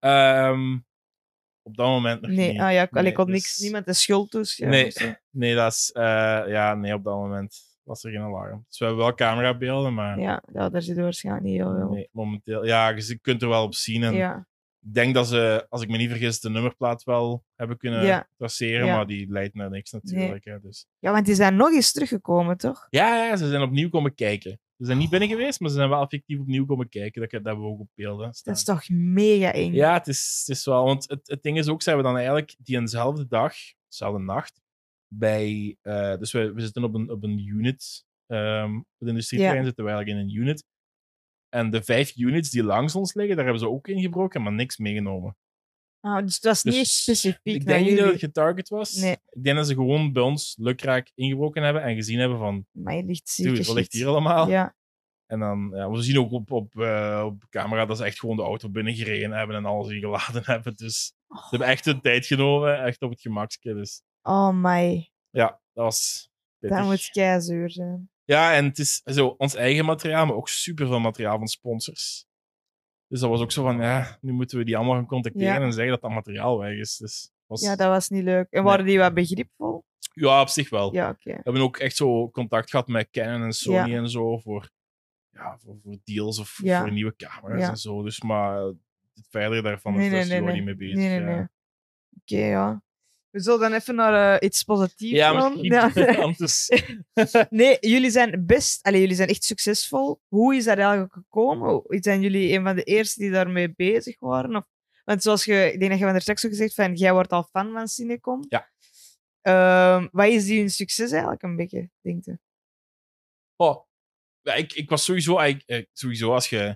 Um, op dat moment nog nee. niet. Ah, ja, ik nee, kon dus... niks, niemand de schuld dus. Ja, nee, nee, dat is, uh, ja, nee, op dat moment was er geen alarm. Dus we hebben wel camerabeelden, maar... Ja, ja daar zit waarschijnlijk niet heel veel. Nee, momenteel... Ja, je kunt er wel op zien. En ja. ik denk dat ze, als ik me niet vergis, de nummerplaat wel hebben kunnen ja. traceren, ja. maar die leidt naar niks natuurlijk. Nee. Hè, dus. Ja, want die zijn nog eens teruggekomen, toch? Ja, ja, ze zijn opnieuw komen kijken. Ze zijn niet binnen geweest, maar ze zijn wel effectief opnieuw komen kijken. Dat, dat hebben we ook op beelden staan. Dat is toch mega eng? Ja, het is, het is wel... Want het, het ding is ook, zijn we dan eigenlijk die eenzelfde dag, dezelfde nacht, bij... Uh, dus we, we zitten op een, op een unit. Um, op het industrieterrein ja. zitten we eigenlijk in een unit. En de vijf units die langs ons liggen, daar hebben ze ook ingebroken, maar niks meegenomen. Oh, dus het was dus niet specifiek. Ik denk niet dat het getarget was. Nee. Ik denk dat ze gewoon bij ons lukraak ingebroken hebben en gezien hebben van... Maar je ligt ziek. Wat ligt hier allemaal? Ja. En dan, ja, we zien ook op, op, uh, op camera dat ze echt gewoon de auto binnengereden hebben en alles ingeladen hebben. Dus oh. ze hebben echt hun tijd genomen, echt op het gemakske. Dus. Oh my. Ja, dat was pittig. Dat moet keizuur zijn. Ja, en het is zo ons eigen materiaal, maar ook superveel materiaal van sponsors. Dus dat was ook zo van, ja, nu moeten we die allemaal gaan contacteren Ja. en zeggen dat dat materiaal weg is. Dus was... Ja, dat was niet leuk. En waren die wat begripvol? Ja, op zich wel. Ja, oké. We hebben ook echt zo contact gehad met Canon en Sony Ja. en zo voor, ja, voor, voor deals of Ja. voor nieuwe camera's Ja. en zo. Dus, maar het verder daarvan Nee, is nee, dus nee, Jordi nee. mee bezig. Nee, nee, ja. nee. Oké, ja. We zullen dan even naar eh, iets positiefs Ja, gaan. misschien. Ja. Anders. Nee, jullie zijn best... Allee, jullie zijn echt succesvol. Hoe is dat eigenlijk gekomen? Hoe- Zijn jullie een van de eerste die daarmee bezig waren? Of... Want zoals je... Ik denk dat je van er straks ook gezegd van, jij wordt al fan van Cinecom. Ja. Ehm, wat is die hun succes eigenlijk een beetje, denk je? Oh, ja, ik, ik was sowieso... eigenlijk, eh, Sowieso als je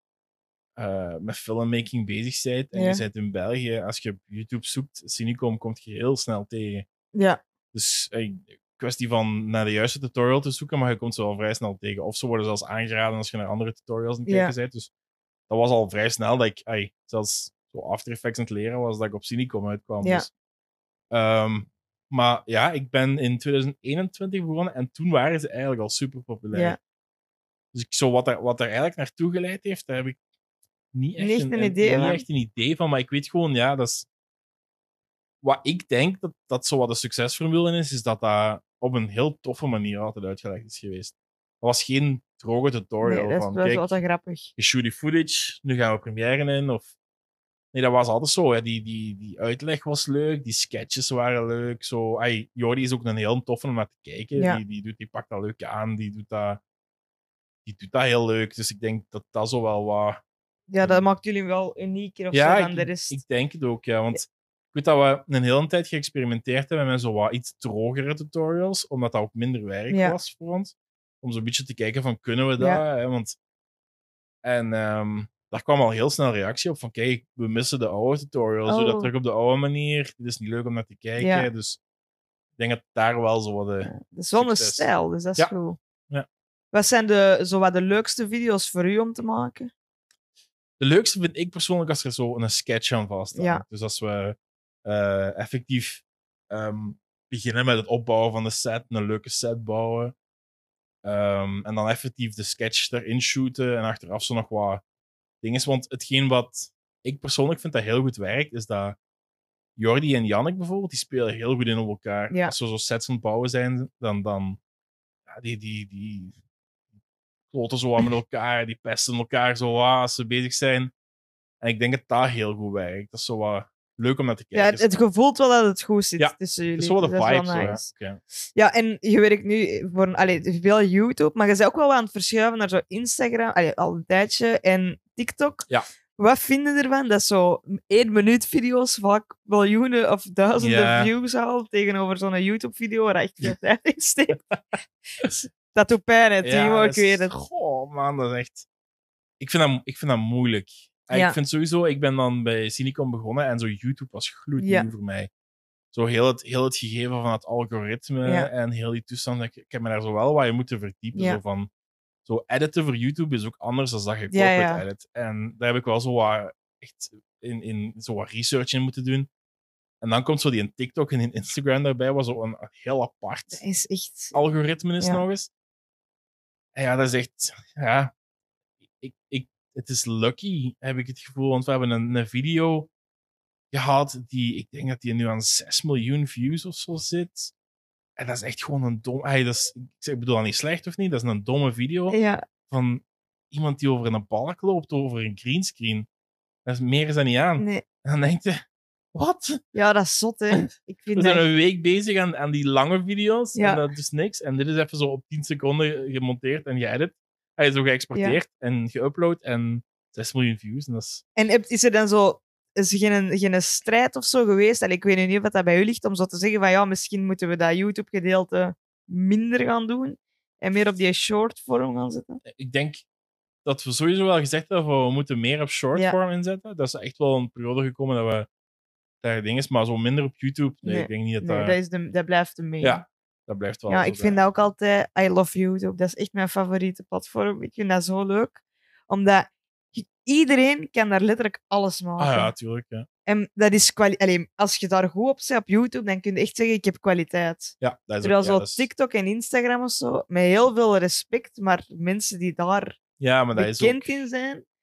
eh, met filmmaking bezig bent en Ja. je bent in België, als je op YouTube zoekt, Cinecom, komt je heel snel tegen. Ja. Dus eh, kwestie van naar de juiste tutorial te zoeken, maar je komt ze wel vrij snel tegen. Of ze worden zelfs aangeraden als je naar andere tutorials aan het kijken Ja. bent. Dus dat was al vrij snel dat ik, ay, zelfs zo After Effects aan het leren was, dat ik op Cinecom uitkwam. Ja. Dus, ehm, maar ja, ik ben in twintig eenentwintig begonnen en toen waren ze eigenlijk al super populair. Ja. Dus ik, zo wat, er, wat er eigenlijk naartoe geleid heeft, daar heb ik niet echt, Niet een, een een- idee niet van? echt een idee van. Maar ik weet gewoon, ja, dat is... Wat ik denk dat, dat zo wat de succesformule is, is dat dat op een heel toffe manier altijd uitgelegd is geweest. Dat was geen droge tutorial Nee, dat is, van, dat is kijk, altijd grappig. je shoot die footage, nu gaan we première in. Of... Nee, dat was altijd zo. Hè. Die, die, die uitleg was leuk, die sketches waren leuk. Zo. Ay, Jordi is ook een heel toffe om naar te kijken. Ja. Die, die, doet, die pakt dat leuk aan, die doet dat, die doet dat heel leuk. Dus ik denk dat dat zo wel wat... Ja, dat maakt jullie wel unieker of Ja, zo dan ik, de rest. ik denk het ook, ja. Want ik weet dat we een hele tijd geëxperimenteerd hebben met zo wat iets drogere tutorials, omdat dat ook minder werk Ja. was voor ons. Om zo'n beetje te kijken van, kunnen we dat? Ja. Hè? Want... En ehm, daar kwam al heel snel reactie op van, kijk, we missen de oude tutorials. Doe dat Oh. terug op de oude manier. Dit is niet leuk om naar te kijken. Ja. Dus ik denk dat daar wel zo wat de... Ja, dat is wel een succes. stijl, dus dat is Ja. goed. Ja. Wat zijn de, zo wat de leukste video's voor u om te maken? De leukste vind ik persoonlijk als er zo een sketch aan vast Ja. Dus als we eh, effectief ehm, beginnen met het opbouwen van de set, een leuke set bouwen. Ehm, en dan effectief de sketch erin shooten en achteraf zo nog wat dingen. Want hetgeen wat ik persoonlijk vind dat heel goed werkt, is dat Jordi en Jannik bijvoorbeeld, die spelen heel goed in op elkaar. Ja. Als ze zo sets aan het bouwen zijn, dan, dan ja, die, die, die kloten zo aan met elkaar, die pesten elkaar zo aan als ze bezig zijn. En ik denk dat dat heel goed werkt. Dat is zo wat leuk om naar te Ja, kijken. het, het gevoel wel dat het goed zit Ja, tussen jullie. Het is zo wat de Dat vibe. wel Zo, ja. nice. Oké. Ja, en je werkt nu voor een- allee, veel YouTube, maar je bent ook wel aan het verschuiven naar zo Instagram, allee, al een tijdje, en TikTok. Ja. Wat vinden ervan dat zo één minuut video's vaak miljoenen of duizenden Ja. views halen tegenover zo'n YouTube-video waar echt veel tijd in steekt? Dat doet pijn, hè, Timo, dat ik is- weet het. Goh, man, dat is echt... Ik vind dat, ik vind dat moeilijk. En Ja. Ik vind sowieso... Ik ben dan bij Cinecom begonnen en zo YouTube was gloednieuw Ja. voor mij. Zo heel het, heel het gegeven van het algoritme Ja. en heel die toestand. Ik, ik heb me daar zo wel wat in moeten verdiepen. Ja. Zo van... Zo editen voor YouTube is ook anders dan dat je Ja, corporate ja. edit. En daar heb ik wel zo wat, echt in, in, zo wat research in moeten doen. En dan komt zo die in TikTok en in Instagram daarbij, wat zo een, een heel apart Dat is echt... algoritme is Ja. nog eens. En ja, dat is echt... Ja, ik, ik, het is lucky, heb ik het gevoel. Want we hebben een, een video gehad die... Ik denk dat die nu aan zes miljoen views of zo zit. En dat is echt gewoon een dom... Hey, dat is, ik zeg- ik bedoel dat niet slecht of niet. Dat is een domme video Ja, van iemand die over een balk loopt, over een greenscreen. Dat is meer is dat niet aan. nee. En dan denk je... Wat? Ja, dat is zot, hè. Ik vind We dat... zijn een week bezig aan, aan die lange video's Ja. en dat is niks. En dit is even zo op tien seconden gemonteerd en geëdit. Hij is zo geëxporteerd en geüpload en zes miljoen views. En dat is... En heb- is er dan zo... Is er geen, geen strijd of zo geweest? Allee, ik weet nu niet of dat bij u ligt, om zo te zeggen van ja, misschien moeten we dat YouTube-gedeelte minder gaan doen en meer op die short-vorm gaan zetten. Ik denk dat we sowieso wel gezegd hebben van we moeten meer op shortform Ja. inzetten. Dat is echt wel een periode gekomen dat we daar dingen is, maar zo minder op YouTube. Nee, Nee. ik denk niet dat Nee, dat... dat, is de, dat blijft de main. Ja, dat blijft wel Ja, zo ik zijn. vind dat ook altijd... I love YouTube. Dat is echt mijn favoriete platform. Ik vind dat zo leuk. Omdat je- iedereen kan daar letterlijk alles maken. Ah ja, tuurlijk. Ja, En dat is kwali- Allee, als je daar goed op bent op YouTube, dan kun je echt zeggen, ik heb kwaliteit. ja dat is Terwijl ook, ja, zo dat is- TikTok en Instagram of zo, met heel veel respect, maar mensen die daar ja, maar dat is bekend ook... in zijn,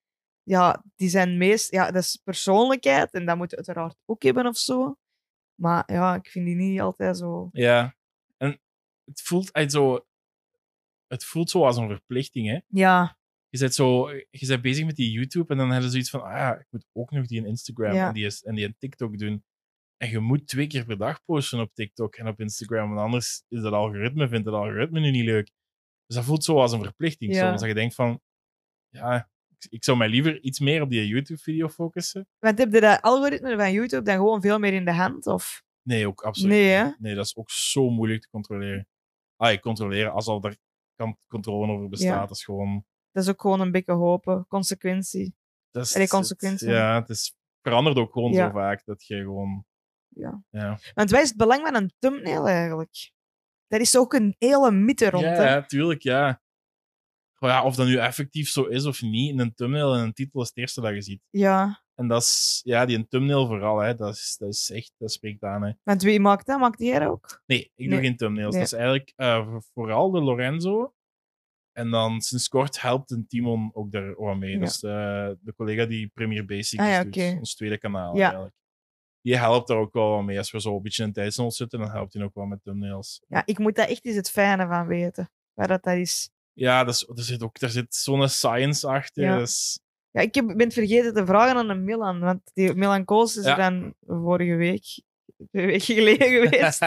ja, die zijn meest... Ja, dat is persoonlijkheid en dat moet je uiteraard ook hebben of zo. Maar ja, ik vind die niet altijd zo... Ja. En het voelt uit zo... Het voelt zo als een verplichting, hè. Ja. Je bent, zo, je bent bezig met die YouTube en dan heb je zoiets van, ah ja, ik moet ook nog die in Instagram Ja. en, die, en die in TikTok doen. En je moet twee keer per dag posten op TikTok en op Instagram, want anders is dat algoritme, vindt het algoritme nu niet leuk. Dus dat voelt zo als een verplichting Ja. soms. Dat je denkt van, ja, ik, ik zou mij liever iets meer op die YouTube-video focussen. Want heb je dat algoritme van YouTube dan gewoon veel meer in de hand? Of? Nee, ook absoluut Nee, hè? niet. Nee, dat is ook zo moeilijk te controleren. Ah, controleren, als al daar kan controle over bestaat, Ja. dat is gewoon... Dat is ook gewoon een beetje hopen. Consequentie. Dat is, Allee, consequentie. Het, ja, het is, verandert ook gewoon Ja. zo vaak dat je gewoon... Ja. Ja, Want wat is het belang van een thumbnail eigenlijk? Dat is ook een hele mythe rond, ja, hè? ja, tuurlijk, ja. Maar ja. Of dat nu effectief zo is of niet, in een thumbnail en een titel is het eerste dat je ziet. Ja. En dat is, ja, die een thumbnail vooral, hè, dat, is, dat is echt, dat spreekt aan. Hè. Want wie maakt dat? Maakt jij dat ook? Nee, ik doe Nee. geen thumbnails. Nee. Dat is eigenlijk uh, voor- vooral de Lorenzo. En dan sinds kort helpt een Timon ook daar wat mee. Ja. Dus uh, de collega die Premier Basics Ah, ja, doet, oké. ons tweede kanaal Ja. eigenlijk. Die helpt daar ook wel wat mee. Als we zo een beetje in een tijdsnood zitten, dan helpt hij ook wel met thumbnails. Ja, ik moet daar echt eens het fijne van weten. Waar dat, dat is. Ja, dat is, er zit ook er zit zo'n science achter. Ja. Dus, Ja, ik heb, ben het vergeten te vragen aan een Milan. Want die Milan Kools is Ja. er dan vorige week, twee weken geleden geweest.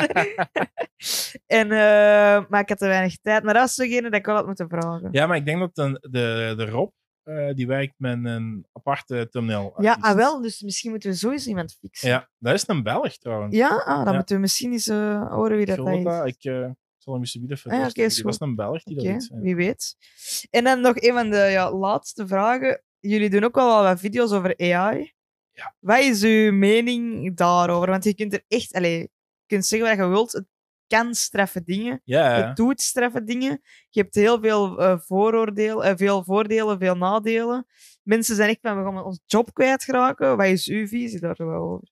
en, uh, maar ik had te weinig tijd. Maar dat is degene dat ik wel had moeten vragen. ja, maar ik denk dat de, de, de Rob, uh, die werkt met een aparte thumbnail. Ja, ah, wel. Dus misschien moeten we sowieso iemand fixen. Ja, dat is een Belg trouwens. Ja? Ah, dan Ja. moeten we misschien eens uh, horen wie dat, dat is. Dat, ik uh, zal hem eens even Ah, ja, okay, Dat is een Belg die okay, dat doet. Ja. Wie weet. En dan nog een van de ja, laatste vragen. Jullie doen ook wel wat video's over A I. Ja. Wat is uw mening daarover? Want je kunt er echt... Allez, je kunt zeggen wat je wilt. Het kan straffe dingen. Ja. Het doet straffe dingen. Je hebt heel veel, uh, vooroordeel, uh, veel voordelen, veel nadelen. Mensen zijn echt van, we gaan ons job kwijtraken. Wat is uw visie daar wel over?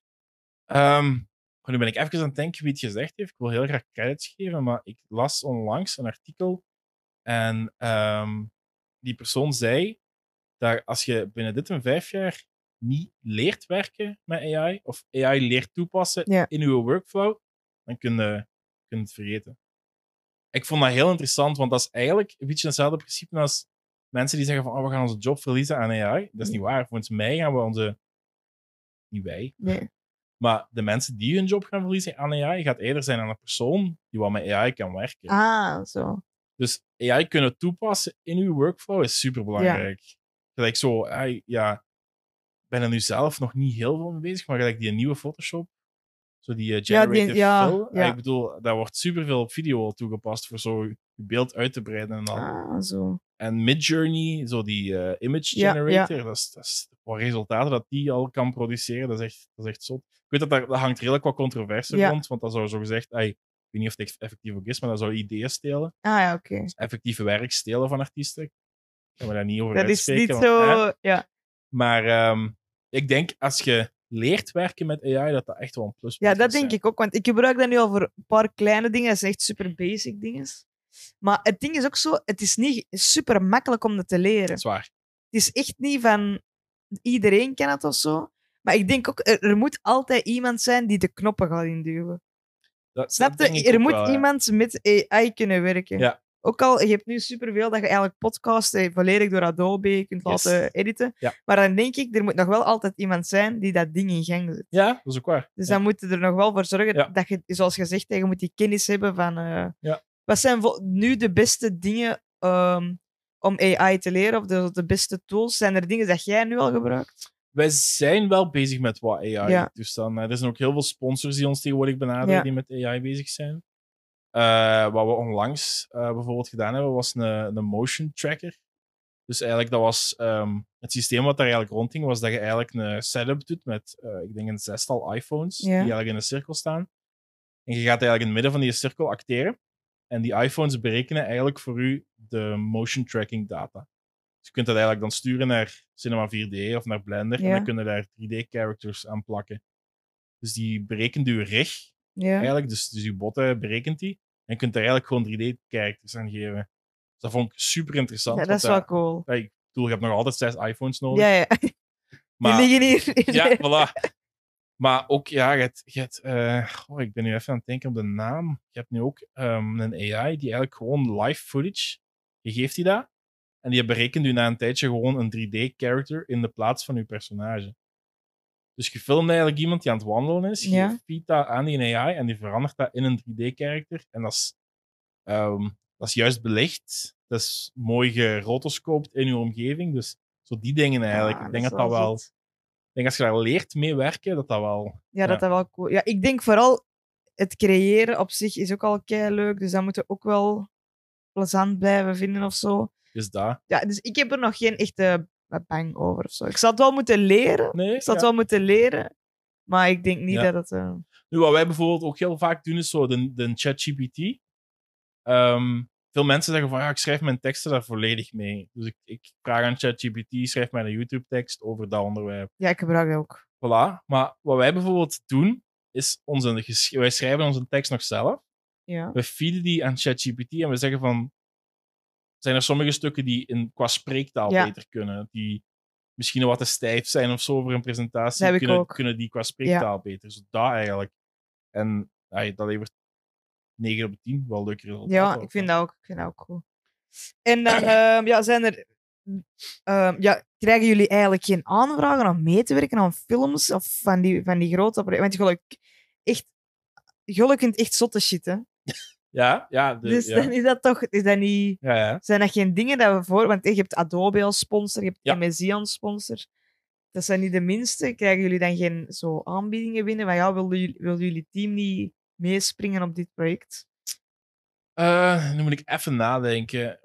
Um, nu ben ik even aan het denken wie het gezegd heeft. Ik wil heel graag credits geven, maar ik las onlangs een artikel en um, die persoon zei dat als je binnen dit en vijf jaar niet leert werken met A I, of A I leert toepassen ja. in je workflow, dan kun je, kun je het vergeten. Ik vond dat heel interessant, want dat is eigenlijk een beetje hetzelfde principe als mensen die zeggen van oh, we gaan onze job verliezen aan A I. Dat is niet waar. Volgens mij gaan we onze... Niet wij. Nee. Maar de mensen die hun job gaan verliezen aan A I, gaat eerder zijn aan een persoon die wat met A I kan werken. Ah, zo. Dus A I kunnen toepassen in uw workflow is superbelangrijk. Ja. Gelijk zo, ja, ik ben er nu zelf nog niet heel veel mee bezig, maar gelijk die nieuwe Photoshop, zo die uh, generative ja, die, ja, fill, ja. ik bedoel, daar wordt superveel op video al toegepast voor zo je beeld uit te breiden en al. Ah, zo. En Midjourney, zo die uh, image ja, generator, ja. Dat, is, dat is wat resultaten dat die al kan produceren, dat is echt, dat is echt zot. Ik weet dat daar dat hangt redelijk wat controverse ja. rond, want dat zou zo gezegd, ay, ik weet niet of het effectief ook is, maar dat zou ideeën stelen. Ah ja, oké. Okay. Dus effectieve werk stelen van artiesten. Gaan we daar niet over dat uitspreken. Dat is niet want, zo, hè? Ja. Maar um, ik denk, als je leert werken met A I, dat dat echt wel een pluspunt is. Ja, dat denk zijn. ik ook, want ik gebruik dat nu al voor een paar kleine dingen. Dat zijn echt super basic dingen. Maar het ding is ook zo, het is niet super makkelijk om dat te leren. Dat is waar. Het is echt niet van iedereen kan het of zo. Maar ik denk ook, er, er moet altijd iemand zijn die de knoppen gaat induwen. Dat, Snap dat je? Er moet wel, iemand ja. met A I kunnen werken. Ja. Ook al, je hebt nu superveel dat je eigenlijk podcasten volledig door Adobe kunt yes. laten editen. Ja. Maar dan denk ik, er moet nog wel altijd iemand zijn die dat ding in gang zet. Ja, dat is ook waar. Dus ja. dan moet je er nog wel voor zorgen ja. dat je, zoals gezegd, je moet die kennis hebben van... Uh, ja. Wat zijn nu de beste dingen um, om A I te leren? Of de, de beste tools? Zijn er dingen dat jij nu al gebruikt? Wij zijn wel bezig met wat A I. Ja. Dus dan, er zijn ook heel veel sponsors die ons tegenwoordig benaderen ja. die met A I bezig zijn. Uh, wat we onlangs uh, bijvoorbeeld gedaan hebben, was een, een motion tracker. Dus eigenlijk, dat was um, het systeem wat daar eigenlijk rondging, was dat je eigenlijk een setup doet met, uh, ik denk, een zestal iPhones ja. die eigenlijk in een cirkel staan. En je gaat eigenlijk in het midden van die cirkel acteren. En die iPhones berekenen eigenlijk voor u de motion tracking data. Dus je kunt dat eigenlijk dan sturen naar Cinema vier D of naar Blender. Ja. En dan kunnen daar drie D characters aan plakken. Dus die berekent uw rig. Ja. Eigenlijk, dus, dus uw botten berekent die. En je kunt daar eigenlijk gewoon drie D characters aan geven. Dus dat vond ik super interessant. Ja, dat is wel cool. Ja, ik bedoel, je hebt nog altijd zes iPhones nodig. Ja, ja. Maar, Die liggen hier. ja, voilà. Maar ook, ja, je hebt... Je hebt uh, oh, ik ben nu even aan het denken op de naam. Je hebt nu ook um, een A I die eigenlijk gewoon live footage... Je geeft die dat. En die berekent u na een tijdje gewoon een drie D-character in de plaats van uw personage. Dus je filmt eigenlijk iemand die aan het wandelen is. Je Ja. feedt dat aan die A I en die verandert dat in een drie D-character. En dat is, um, dat is juist belicht. Dat is mooi gerotoscoopt in uw omgeving. Dus zo die dingen eigenlijk. Ah, ik denk dat, dat dat wel... Zot. Ik denk als je daar leert mee werken, dat dat wel... Ja, ja, dat dat wel cool. Ja, ik denk vooral het creëren op zich is ook al kei leuk. Dus dat moet je ook wel plezant blijven vinden of zo. Dus dat. Ja, dus ik heb er nog geen echte bang over of zo. Ik zal het wel moeten leren. Nee, ik zal ja. het wel moeten leren. Maar ik denk niet ja. dat het... Uh... Nu, wat wij bijvoorbeeld ook heel vaak doen, is zo de, de ChatGPT. Um, veel mensen zeggen van, ja, ik schrijf mijn teksten daar volledig mee. Dus ik, ik vraag aan ChatGPT, schrijf mij een YouTube-tekst over dat onderwerp. Ja, ik gebruik dat ook. Voilà. Maar wat wij bijvoorbeeld doen, is onze gesch- wij schrijven onze tekst nog zelf. Ja. We feeden die aan ChatGPT en we zeggen van, zijn er sommige stukken die in, qua spreektaal ja. beter kunnen, die misschien wat te stijf zijn of zo voor een presentatie, dat kunnen, ook. kunnen die qua spreektaal ja. beter. Dus dat eigenlijk. En ja, dat levert negen op de tien wel leuke resultaten. Ja, ik vind dat ook, ik vind dat ook goed. En dan um, ja, zijn er... Um, ja, krijgen jullie eigenlijk geen aanvragen om mee te werken aan films of van die, van die grote projecten? Want je echt... Je kunt echt zotte shit, hè? Ja, ja. De, dus ja. dan is dat toch... Is dat niet... Ja, ja. Zijn dat geen dingen dat we voor... Want je hebt Adobe als sponsor, je hebt ja. M S I als sponsor. Dat zijn niet de minste. Krijgen jullie dan geen zo aanbiedingen binnen? Maar ja, willen jullie, wil jullie team niet meespringen op dit project? Uh, nu moet ik even nadenken.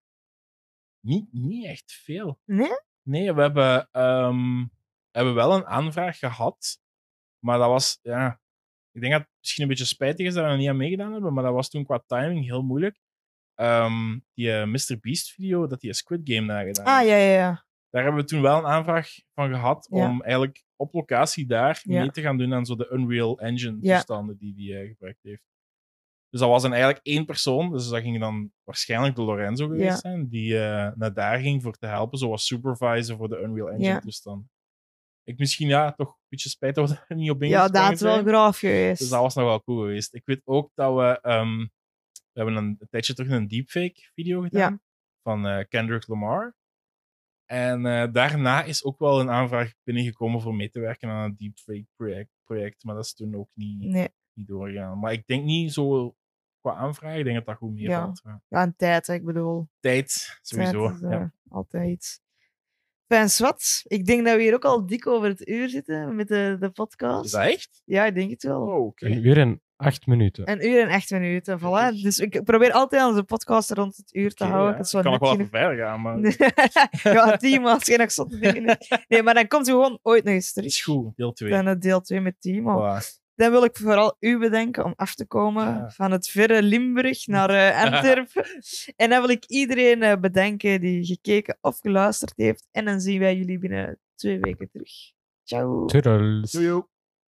Niet, niet echt veel. Nee? Nee, we hebben, um, we hebben wel een aanvraag gehad. Maar dat was... Ja, ik denk dat het misschien een beetje spijtig is dat we er niet aan meegedaan hebben. Maar dat was toen qua timing heel moeilijk. Um, die uh, mister Beast video, dat die een Squid Game nagedaan Ah, ja, ja, ja. Daar hebben we toen wel een aanvraag van gehad ja. om eigenlijk op locatie daar ja. mee te gaan doen aan zo de Unreal Engine ja. toestanden die hij uh, gebruikt heeft. Dus dat was dan eigenlijk één persoon, dus dat ging dan waarschijnlijk de Lorenzo geweest ja. zijn, die uh, naar daar ging voor te helpen, zoals supervisor voor de Unreal Engine ja. toestanden. Ik misschien ja, toch een beetje spijt dat we er niet op ingesprongen zijn. Ja, dat is wel graaf geweest. Dus dat was nog wel cool geweest. Ik weet ook dat we... Um, we hebben een, een tijdje terug een deepfake video gedaan ja. van uh, Kendrick Lamar. En uh, daarna is ook wel een aanvraag binnengekomen voor mee te werken aan een deepfake project, project maar dat is toen ook niet, nee. niet doorgegaan. Maar ik denk niet zo qua aanvraag, ik denk dat dat goed meevalt. Ja, ja en tijd, hè, ik bedoel. Tijd, sowieso. Tijd is, uh, ja. altijd iets. Fijn, zwart. Ik denk dat we hier ook al dik over het uur zitten met de, de podcast. Is dat echt? Ja, ik denk het wel. Oh, okay. Een uur en acht minuten. Een uur en acht minuten, voilà. Dus ik probeer altijd onze podcast rond het uur te okay, houden. Ja. Het kan nog wel even verder gaan, maar... ja, Timo, als je nog zotte dingen... Nee, maar dan komt u gewoon ooit nog eens terug. Is goed, deel twee. Dan het deel twee met Timo. Voilà. Dan wil ik vooral u bedanken om af te komen ja. van het verre Limburg naar uh, Antwerpen. En dan wil ik iedereen uh, bedanken die gekeken of geluisterd heeft. En dan zien wij jullie binnen twee weken terug. Ciao. Toodles. Doei.